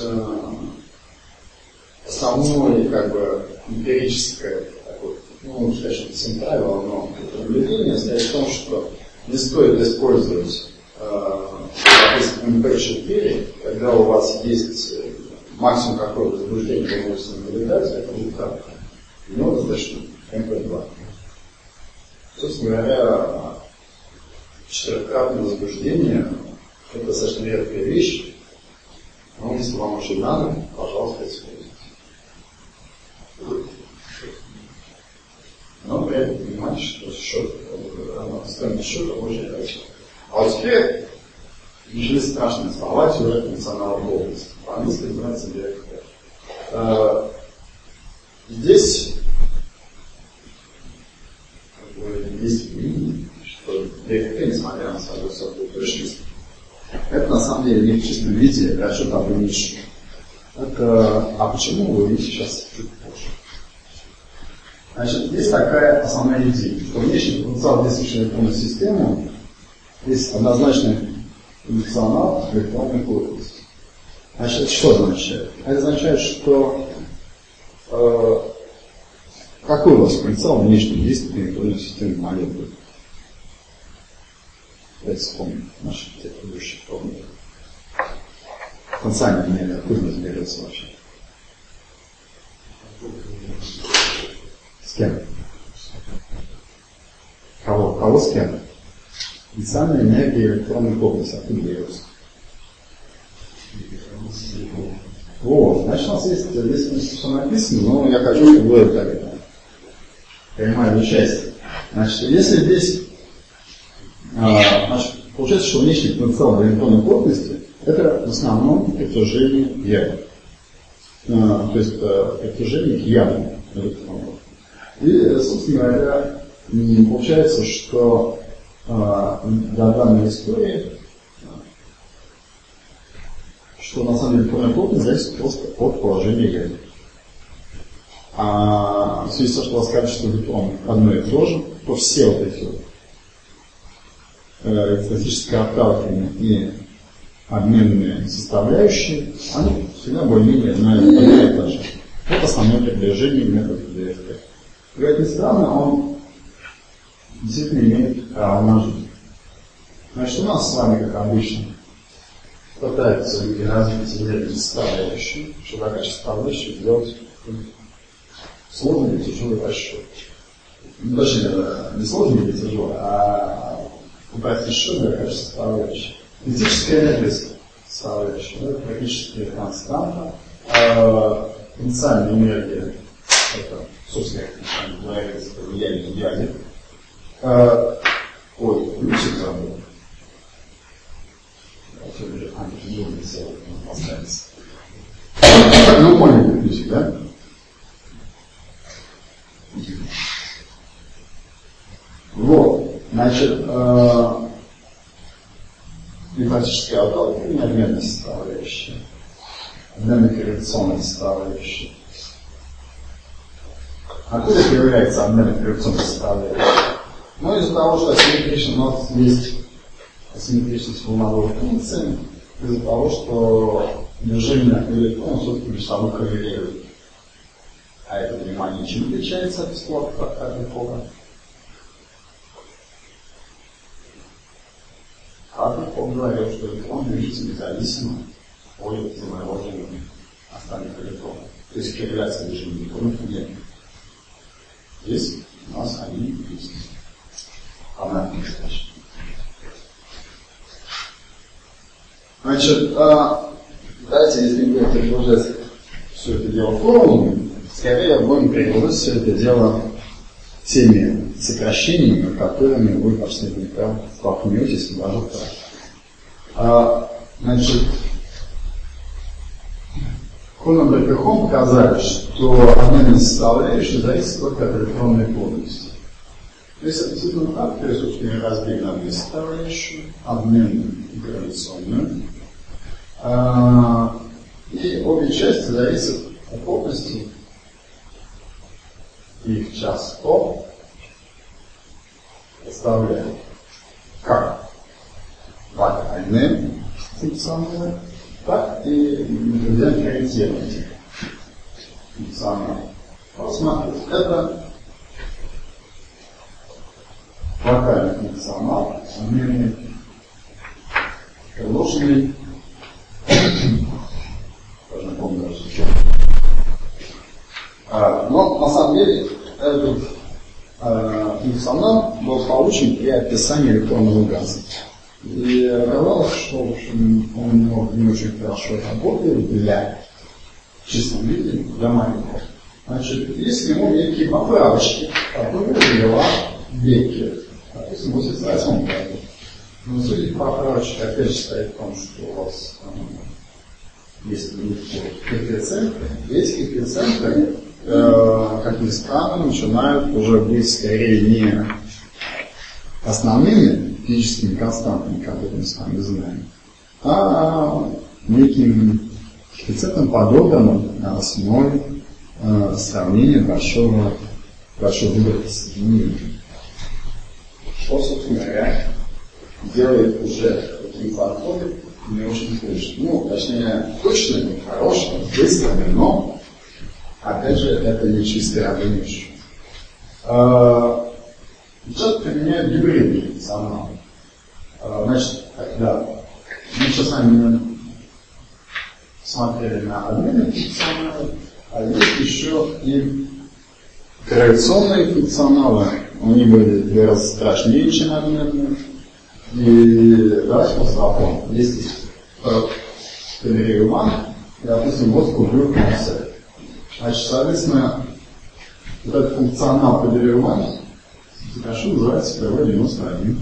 основное как бы эмпирическое такое, ну, скажем, всем правило, но наблюдение стоит в том, что не стоит использовать допустим, эм пэ четыре, когда у вас есть максимум какого-то возбуждения, вы можете наблюдать, это будет так. Но достаточно эм пэ два. Собственно говоря, четырехкратное возбуждение – это достаточно редкая вещь, но если вам очень надо, пожалуйста, используйте. Но при этом понимаете, что счет, стоимость счета очень хорошо. А вот теперь пришли страшные слова теория функциональной области. По-английски называется диалектика. Здесь как бы, есть мнение, что диалектика, несмотря на свою высокую точность, это на самом деле не в чистом виде расчет об низшем. Это, а почему вы увидите сейчас чуть позже? Значит, есть такая основная идея, что внешний потенциал действующей электронной системы есть однозначный функционал электронной плотности. Значит, это что означает? Это означает, что э, какой у вас потенциал внешнего действия электронной системы молекулы? Давайте вспомним наши предыдущие формулы. Потенциальное мере, откуда он измеряется вообще? С кем? Кого? Кого с кем? Потенциальная энергия электронной области. Откуда берется? Вот, значит, у нас есть, здесь все написано, но я хочу, чтобы вы это понимали участие. Значит, если здесь, а, значит, получается, что внешний потенциал электронной плотности это в основном притяжение яда. А, то есть а, притяжение к яду электронов. И, собственно говоря, получается, что а, для данной истории, что на самом деле электронная плотность зависит просто от положения яда. А в связи с тем, что у вас количество электронов одно и то же, то все вот эти вот э, статические отталкивания и обменные составляющие, они всегда более-менее одна и та же. Вот основное приближение метода ди эф тэ. Как ни странно, он действительно имеет право на жизнь. Значит, у нас с вами, как обычно, пытаются люди развить интеллектуальные составляющие, чтобы такая составляющая сделать сложный или тяжелый расчет. Ну, точнее, не сложный или тяжелый, а упростить такая составляющая. Физическая энергия составляющая, это практически константа. Потенциальная энергия, это, собственно, энергия влияния в яде. Ой, ключик забыл. Ну, поняли ключик, да? Вот, значит, лимфатическая отталкивание, обменная составляющая, обменно-коррекционная составляющая. Откуда появляется обменно-коррекционная составляющая? Ну, из-за того, что асимметрично у нас есть асимметричность волновой функции, из-за того, что движение электронов все-таки между собой коррелирует. А это внимание чем отличается от бесплатного картофа? Картоф говорил, что электрон движется независимо от взаимодействия остальных электронов. То есть корреляция движения электронов нет. Здесь у нас они есть. Одна недостаточно. Значит, а, давайте, если будем перегружать все это дело формулами, скорее будем перегружать все это дело теми сокращениями, которыми вы почти наверняка столкнетесь в ваших практиках. А, значит, Конан и Пехом показали, что обмен составляющих зависит только от электронной плотности. То есть относительно так, то есть собственно разбили на две составляющие, обмен и гравитационную. А, и обе части зависят от плотности их часто представляют как локальные функционалы, так и индивидуально-корректированные функционалы. Вот смотрите, это локальный функционал, обменный, приложенный, даже не помню даже что. А, но на самом деле этот а, функционал был получен при описании электронного газа. И оказалось, что в общем, он не очень хорошо работает для чистом виде, для маленького. Значит, есть к нему некие поправочки, которые ввела веки. Допустим, в восемьдесят восьмом году. Но суть этих поправочек опять же стоит в том, что у вас э, есть коэффициенты. Эти коэффициенты, э, как ни странно, начинают уже быть скорее не основными физическими константами, которые мы с вами знаем, а неким коэффициентом, подобранным на основе э, сравнения большого, большого выбора соединений. Что, собственно говоря, делает уже такие подходы не очень точно. Ну, точнее, точно, не хорошо, быстрыми, но, опять же, это не чистый огонь. Сейчас применяют гибридные функционалы. Значит, когда мы сейчас с вами смотрели на обменные функционалы, а есть еще и корреляционные функционалы. Они были две раза страшнее, чем обменные. И давайте посмотрим. Если полиреуман, я, допустим, вот куплю концерт. Значит, соответственно, вот этот функционал полиреумана хорошо называется ПВ девяносто один.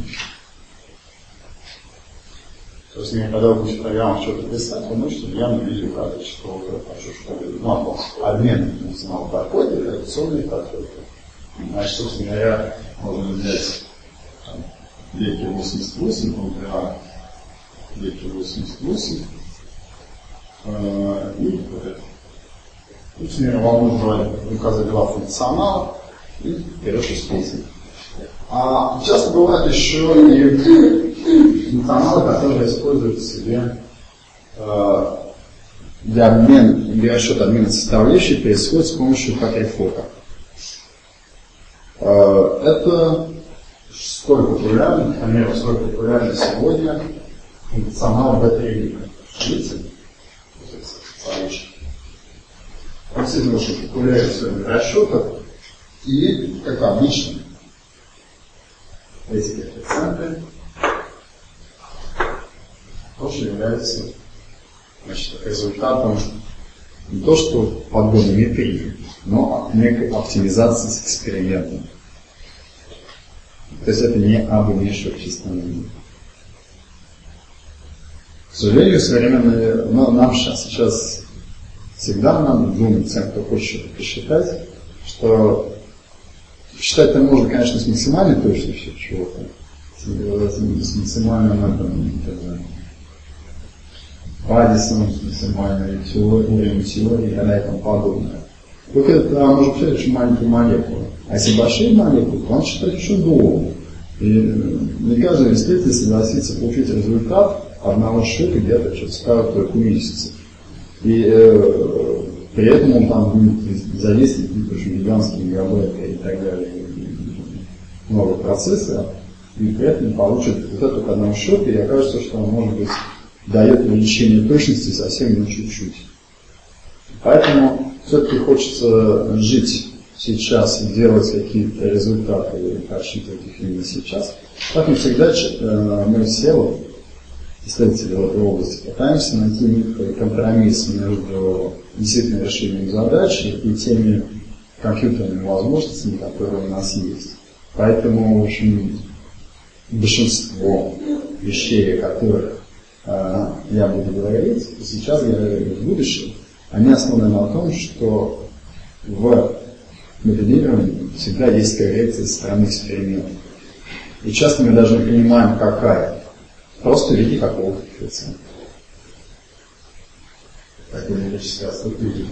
То есть, когда вы будете в программах что-то писать, вы можете явно видеть, что вот хочу, что обмен функционал подходит, и корреляционный подходит. Значит, собственно говоря, можно взять веки восемьдесят восемь, например, веки восемьдесят восемь, э, и собственно говоря, вам нужно указать два функционала и берешь использовать. А часто бывают еще и функционалы, которые используют в себе э, для обмена, для расчета обмена составляющих, происходит с помощью хакерфока. Это столь популярно, например, столь популярно сегодня функционал б-три. Видите? Он действительно очень популярен в своих расчетах. И, как обычно, эти коэффициенты тоже являются, значит, результатом не то что подгона метрии, но некой оптимизации с экспериментом. То есть это не обмешивает чистом виде. К сожалению, современные, но нам сейчас, сейчас всегда надо думать тем, кто хочет что-то посчитать, что считать-то можно, конечно, с максимальной точностью чего-то, с максимальным этом, радиусом, с максимальной теорией, теорией и так далее и тому подобное. Только это может быть очень маленькие молекулы. А если большие молекулы, то он считает очень долго. И не каждый исследователь согласится получить результат одного счета где-то через пару-тройку месяцев. И э, при этом он там будет зависеть очень гигантские гигабайты и так далее, много процессоров, и при этом получит результат к одному счету, и окажется, что он, может быть, дает увеличение точности совсем не чуть-чуть. Поэтому все-таки хочется жить сейчас и делать какие-то результаты и рассчитывать их именно сейчас. Поэтому всегда э, мы все вот, исследователи в этой области пытаемся найти некий компромисс между действительно решением задачи и теми компьютерными возможностями, которые у нас есть. Поэтому, в общем, большинство вещей, о которых э, я буду говорить, сейчас я говорю в будущем, они основаны на том, что в том, что в моделировании всегда есть коррекция со стороны эксперимента. И часто мы даже не понимаем, какая. Просто в виде какого-то коэффициента. Такой логический структуре.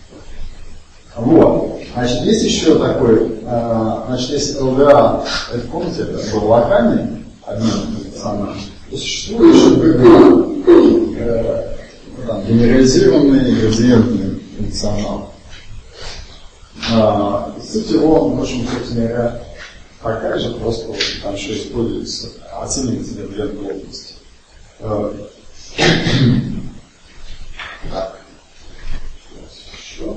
Вот. Значит, есть еще такой, э, значит, если эл дэ а, это, помните, это был локальный обмен функциональный, то существует еще бэ гэ а, э, генерализированный градиентный функционал. Э, суть его, в общем, собственно говоря, такая же, просто вот, там еще используется оценивается градиент плотности. Э, так. Еще.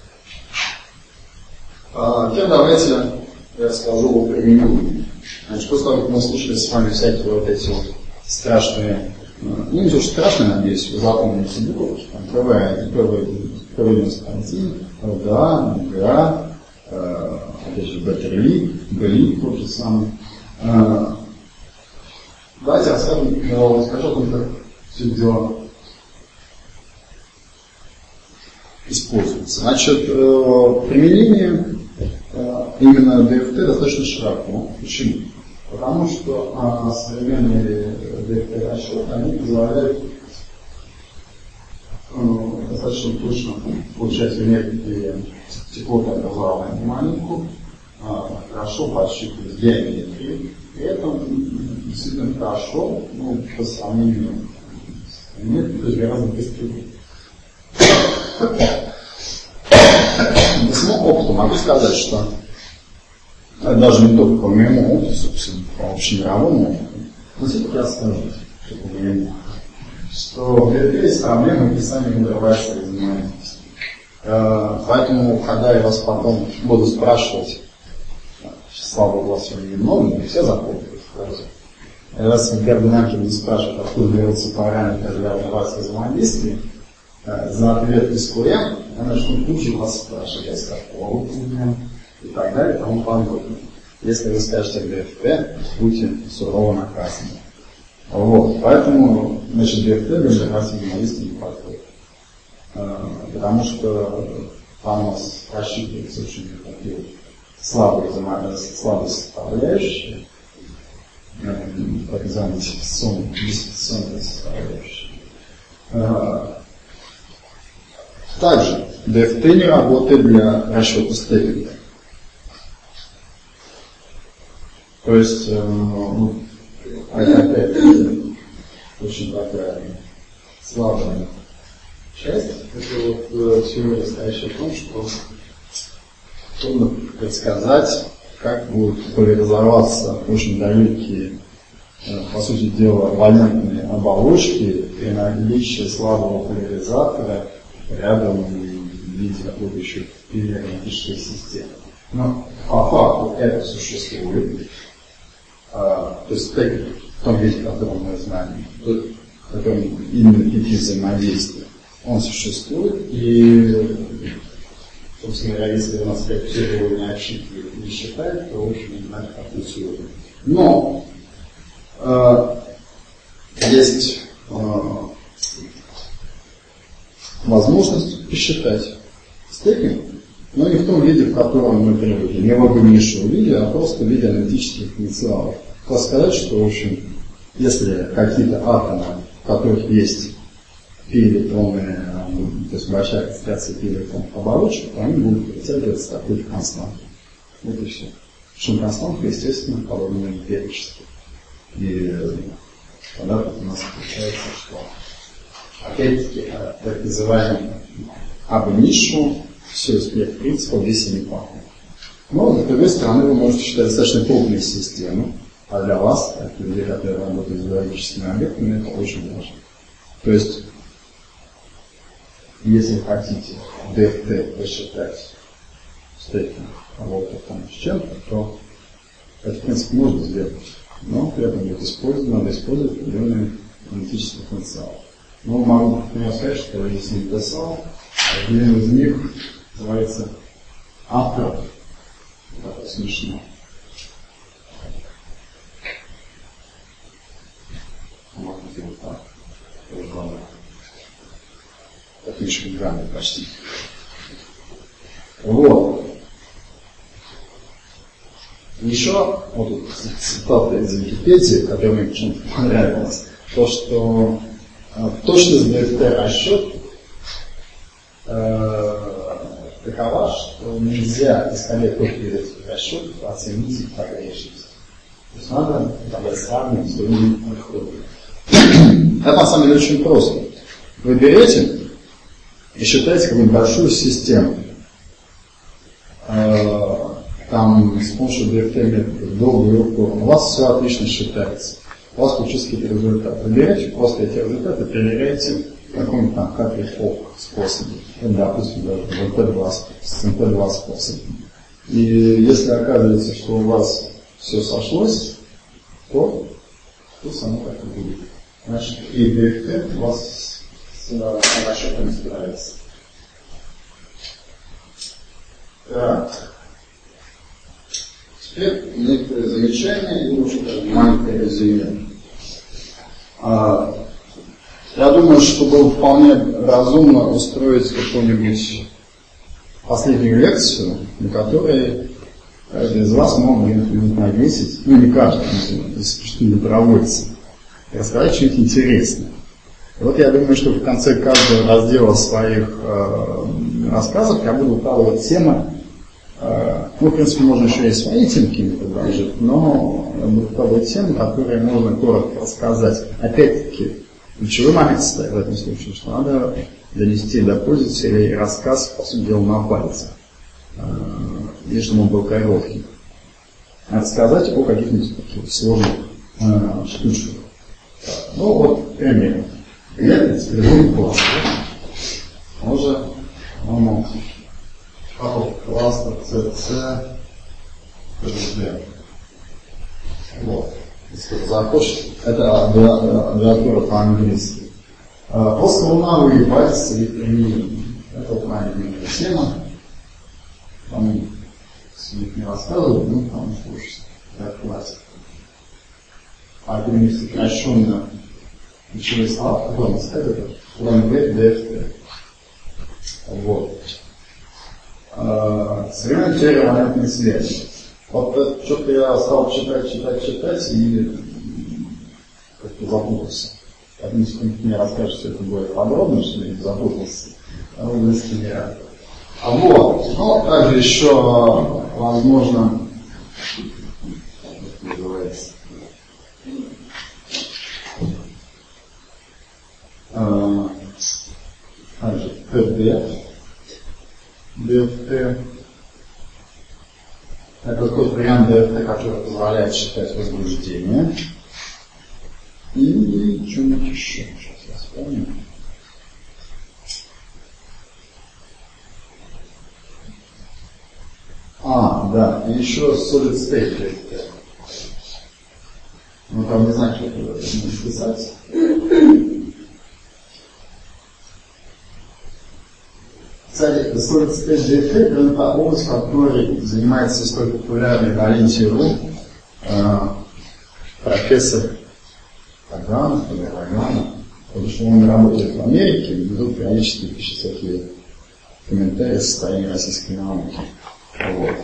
А, теперь давайте я скажу о применении. Значит, после того, как мы слушали с вами всякие вот эти вот страшные, ну не то, что страшные, надеюсь, вы запомните буквы, что там КВ, КВ девяносто один, эл дэ а, бэ гэ а, э, опять же, БТРЛИ, БЛИ, тот же самый. Э, давайте расскажем, я скажу о том, как все это дело используется. Значит, э, применение э, именно дэ эф тэ достаточно широко. Почему? Потому что э, современные дэ эф тэ расчеты, они позволяют э, достаточно точно получать энергию теплообразования маленькую, э, хорошо подсчитывать геометрию, и это действительно хорошо, ну, по сравнению с геометрией, то есть гораздо быстрее. По своему опыту могу сказать, что даже не только по моему опыту, собственно, по общемировому опыту, но все-таки я скажу, что по моему, что в дэ эф тэ есть проблемы описания модервайса и взаимодействия. Поэтому, когда я вас потом буду спрашивать, слава богу, вас сегодня немного, все запомнят сразу. Я вас в первый момент буду спрашивать, откуда берутся параметры для модервайса и взаимодействия, за ответ из КУРЕМ, я начну кучу вас спрашивать, я скажу, о, и так далее, и тому подобное. Если вы скажете дэ эф тэ, будьте сурово наказаны. Вот, поэтому, значит, дэ эф тэ для модервайса взаимодействия не подходит. Потому что там у нас рассчитываются очень такие слабые, слабые составляющие, так называемые диссоциационные составляющие. Также дэ эф тэ не работает для расчета степени. То есть, э, ну, опять очень такая слабая часть. Это вот э, теория, стоящая в том, что трудно предсказать, как будут поляризоваться очень далекие, э, по сути дела, валентные оболочки при наличии слабого поляризатора рядом в виде какой-то еще периодической системы. Но по факту это существует. А, то есть в том виде, в котором мы знаем, в котором именно пики взаимодействия, он существует. И, собственно говоря, если у нас как все его не отсчитывает, не считает, то, в общем, не знаю, как это. Но э, есть э, возможность посчитать степень, но не в том виде, в котором мы привыкли, не в объемнейшем виде, а просто в виде аналитических инициалов. Хочу сказать, что, в общем, если какие-то атомы, в которых есть пи-электронные, то есть большая концентрация пи-электронных оболочек, то они будут притягиваться к такой константе. Вот и все. Причем константа, естественно, подобная эмпирически. И тогда у нас получается, что опять-таки, так называемый аб-нишу, все аспект принципа здесь и не пахнет. Но, с другой стороны, вы можете считать достаточно крупные системы, а для вас, как людей, которые работают с биологическими объектами, это очень важно. То есть, если хотите дэ эф тэ посчитать степень работы там с чем-то, то это, в принципе, можно сделать. Но при этом будет использовать, надо использовать определенные аналитические потенциалы. Но могу, например, сказать, что я здесь не писал, один из них называется автор. Это смешно. Можно сделать так. книжка Гранды почти. Вот. Еще вот тут цитата из Википедии, которая мне почему-то понравилась, то, что э, точность ди эф тэ расчет э, такова, что нельзя, исходя только из этих расчетов, оценить их погрешность. То есть надо тогда сравнивать с другими подходами. Это на самом деле очень просто. Вы берете и считаете какую-нибудь большую систему. Э, там с помощью ди эф тэ метода долго и упорно. У вас все отлично считается. У вас получится какие-то результаты. Вы берете просто эти результаты, проверяете каком-нибудь там как-то способе. Ну, допустим, даже в эм тэ два, с эм тэ два способом. И если оказывается, что у вас все сошлось, то, то само так и будет. Значит, и ди эф тэ у вас с, с расчетами справится. Так. Теперь некоторые замечания и уже маленькое резюме. А, я думаю, что было вполне разумно устроить какую-нибудь последнюю лекцию, на которой каждый из вас мог минут на десять, ну не каждый, если что не проводится, рассказать что-нибудь интересное. И вот я думаю, что в конце каждого раздела своих э, рассказов я буду укладывать темы. Ну, в принципе, можно еще и свои темки предложить, но будут темы, которые можно коротко рассказать. Опять-таки, ключевой момент состоит в этом случае, что надо донести до пользователей рассказ, по сути дела, на пальце, и чтобы он был короткий. Рассказать о каких-нибудь таких сложных э, штучках. Ну, вот, пример. Я теперь класс. Уже, ну, класс, ЦЦ, ПЖД. Вот. Если захочешь, это аббревиатура по-английски. Плосколуновые пальцы и премии. Это вот моя любимая тема. Там с не рассказывают, ну там слушайте, это классика. А премии сокращенно ключевые слова, которые мы сказали, ЛМВ, ДФТ. Вот. Современная теория валентной связи. Вот что-то я стал читать, читать, читать и как-то запутался. Поэтому, если кто-нибудь мне расскажет, что это будет подробно, что я запутался, а вы близки не рады. А вот, ну, также еще, возможно, как называется, а, также ТД. ДФТ. Это тот вариант ДФТ, который позволяет считать возбуждение. И что-нибудь еще. Сейчас я вспомню. А, да, и еще solid state ДФТ. Ну там не знаю, что это написать. Кстати, solid state ди эф тэ это та область, которой занимается столь популярный на ориентиру э, профессор Таганов, или Таганов, потому что он работает в Америке, и тут периодически пишет всякие комментарии о состоянии российской науки. Вот.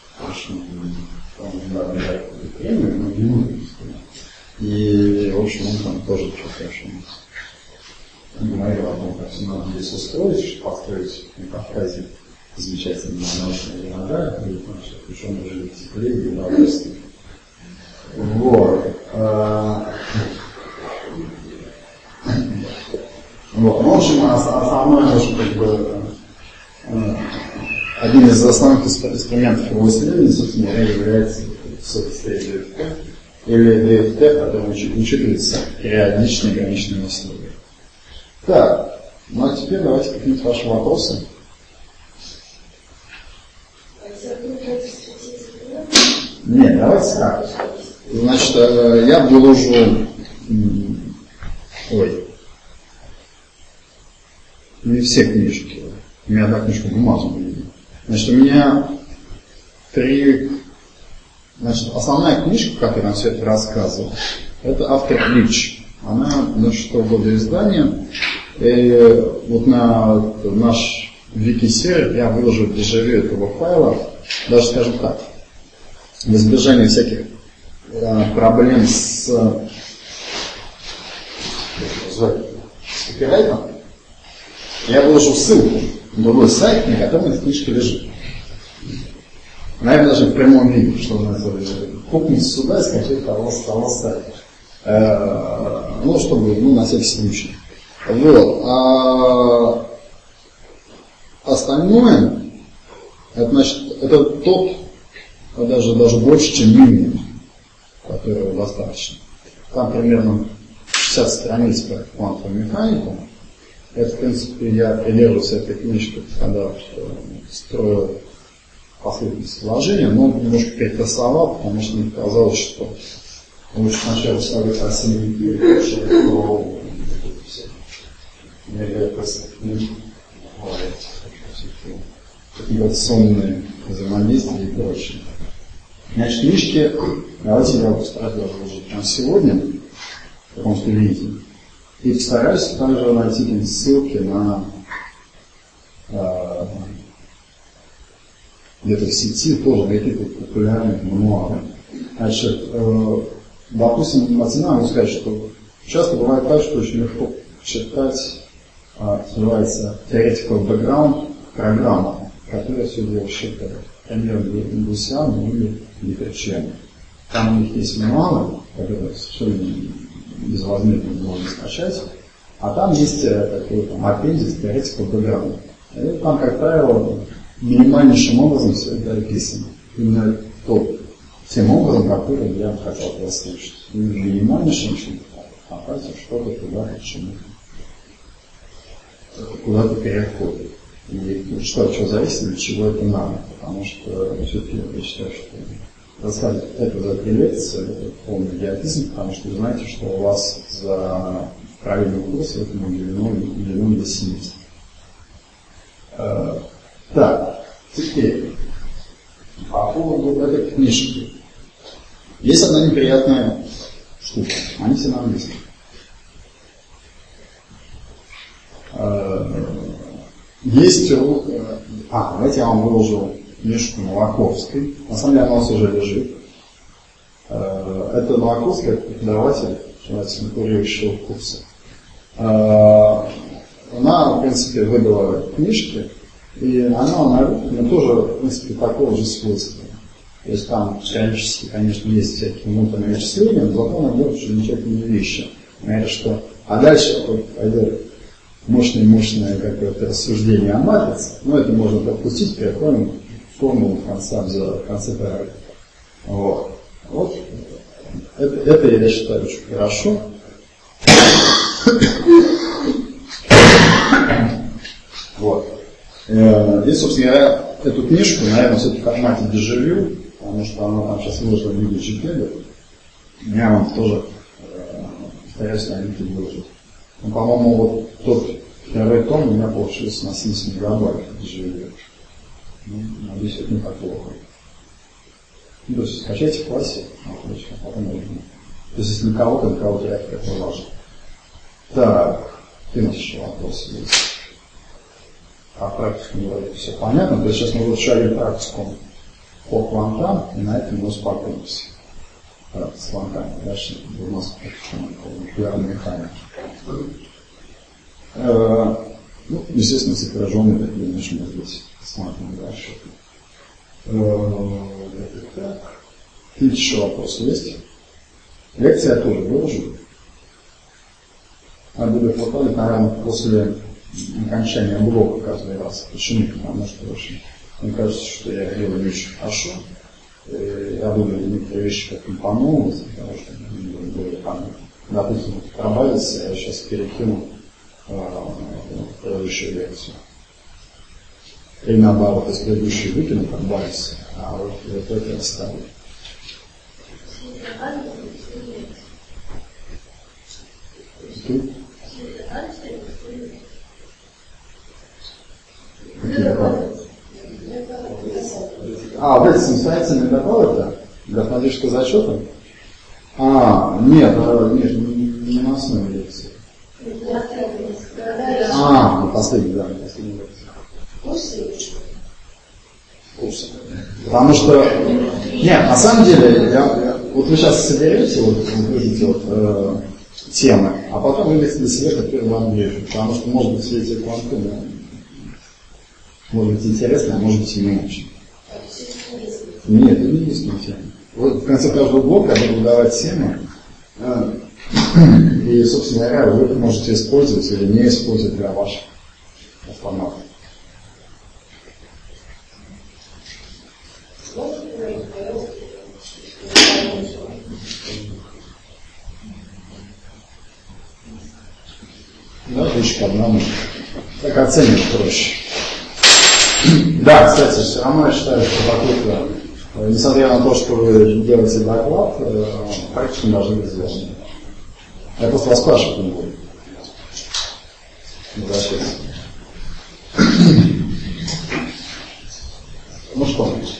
Он недавно дал какую-то премию, но не нужно. И, в общем, он там тоже что-то очень говорил о том, как все надо здесь устроить, чтобы построить на Кавказе замечательные научные города, и ученые жили в тепле и удовольствии. Вот. Вот. Ну, в общем, основной, очень, как бы, один из основных инструментов его исследования, собственно говоря, является solid state ди эф тэ, или ди эф тэ, который учитывается периодичные граничные условия. Так, ну а теперь давайте какие-нибудь ваши вопросы. Нет, давайте так. Значит, я выложу... Ой. Не все книжки. У меня одна книжка бумажная. Значит, у меня три... Значит, основная книжка, которую я все это рассказывал, это автор Лич. Она до шестого года издания. И вот на наш вики-сервер я выложу дежавю этого файла, даже скажем так, в избежание всяких э, проблем с, с копирайтом, я выложу ссылку на другой сайт, на котором эта книжка лежит. Наверное, даже в прямом виде, что называется, купните сюда и скачайте того сайта. Э, ну, чтобы, ну, на всякий случай. Вот. А остальное, это, значит, это тот, даже, даже больше, чем минимум, который достаточно. Там примерно шестьдесят страниц про квантовую механику. Это, в принципе, я придерживался этой книжки, когда строил последовательность вложения, но немножко перетасовал, потому что мне казалось, что лучше сначала ставить асимметрию, то мотивационные взаимодействия и прочее. Значит, книжки, давайте я постараюсь выложить прямо сегодня, в каком-то виде. И постараюсь также найти ссылки на э, где-то в сети тоже какие-то популярные мануалы. Значит, э, допустим, от себя могу сказать, что часто бывает так, что очень легко читать, э, называется theoretical background программа, которая все дело считает. Например, Гусян или Липерчен. Там у них есть мануалы, которые совершенно безвозмездно можно скачать, а там есть такой там, аппендикс theoretical background. И там, как правило, минимальнейшим образом все это описано. Именно то, тем образом, который я бы хотел послушать. И минимальнейшим фантазией что-то туда почему-то куда-то переходит. И что от чего зависит, для чего это надо. Потому что все-таки я считаю, что рассказывать это за три лекции, это полный идиотизм, потому что вы знаете, что у вас за правильный курс этому уделено до семидесяти. Так, теперь по поводу этой книжки. Есть одна неприятная штука. Они все на английском. Есть... А, давайте я вам выложу книжку Новаковской. На самом деле она у нас уже лежит. Это Новаковская, преподаватель конкурирующего курса. Она, в принципе, выдала книжки, и она на русском тоже, в принципе, такого же свойства. То есть там периодически, конечно, есть всякие внутренние вычисления, но зато она делает замечательные вещи. Наверное, что... А дальше пойдет мощное-мощное какое-то рассуждение о матрице, но это можно пропустить, переходим в формулу в конце, в конце параграфа. Вот. Вот. Это, это, я считаю, очень хорошо. Вот. И, собственно говоря, эту книжку, наверное, все-таки в формате дежавю, потому что она там сейчас выложена в виде джи-пега. Я вам тоже стараюсь на YouTube выложить. Ну, по-моему, вот тот второй том у меня получился на семьдесят мегабайт дежавю. Ну, надеюсь, это не так плохо. Ну, то есть скачайте в классе, а потом можно. То есть если никого, то никого терять, это важно. Так, какие у нас еще вопросы есть? По практике вроде все понятно. То есть сейчас мы улучшали практику по квантам, и на этом мы успокоимся. С квантами. Дальше у нас молекулярная механика. Э, ну, естественно, сопряженные такие начнем здесь. Смотрим дальше. Э, так. Какие еще вопросы есть? Лекция я тоже выложу. А будет хватать, наверное, после окончания блока каждый раз. Почему? Потому что очень, мне кажется, что я делаю очень хорошо. Я буду некоторые вещи как компоновать, потому что они более понятны. Допустим, пробавиться, я сейчас перекину в предыдущую лекцию. Или наоборот, из предыдущей выкину пробавиться, а вот это оставлю. Тут? А, вот эти самостоятельные доклады для автоматического зачета? А, нет, нет, не на основе лекции. А, ну, последний, да, последний. Курсы. Потому что, нет, на самом деле, я, я, вот вы сейчас соберете, вот, видите, вот, э, темы, а потом вывести для себя, как первый вам вижу. Потому что, может быть, все эти кванты, да, может быть, интересно, а может быть, и не очень. Нет, это не есть тема. Вот в конце каждого блока я буду давать темы, э, и, собственно говоря, вы можете использовать или не использовать для ваших форматов. Да, ключ к одному. Так оценишь проще. Да, кстати, все равно я считаю, что попытка, несмотря на то, что вы делаете доклад, практически не должны быть сделаны. Я просто вас спрашивать не буду. Возвращайся. Ну что?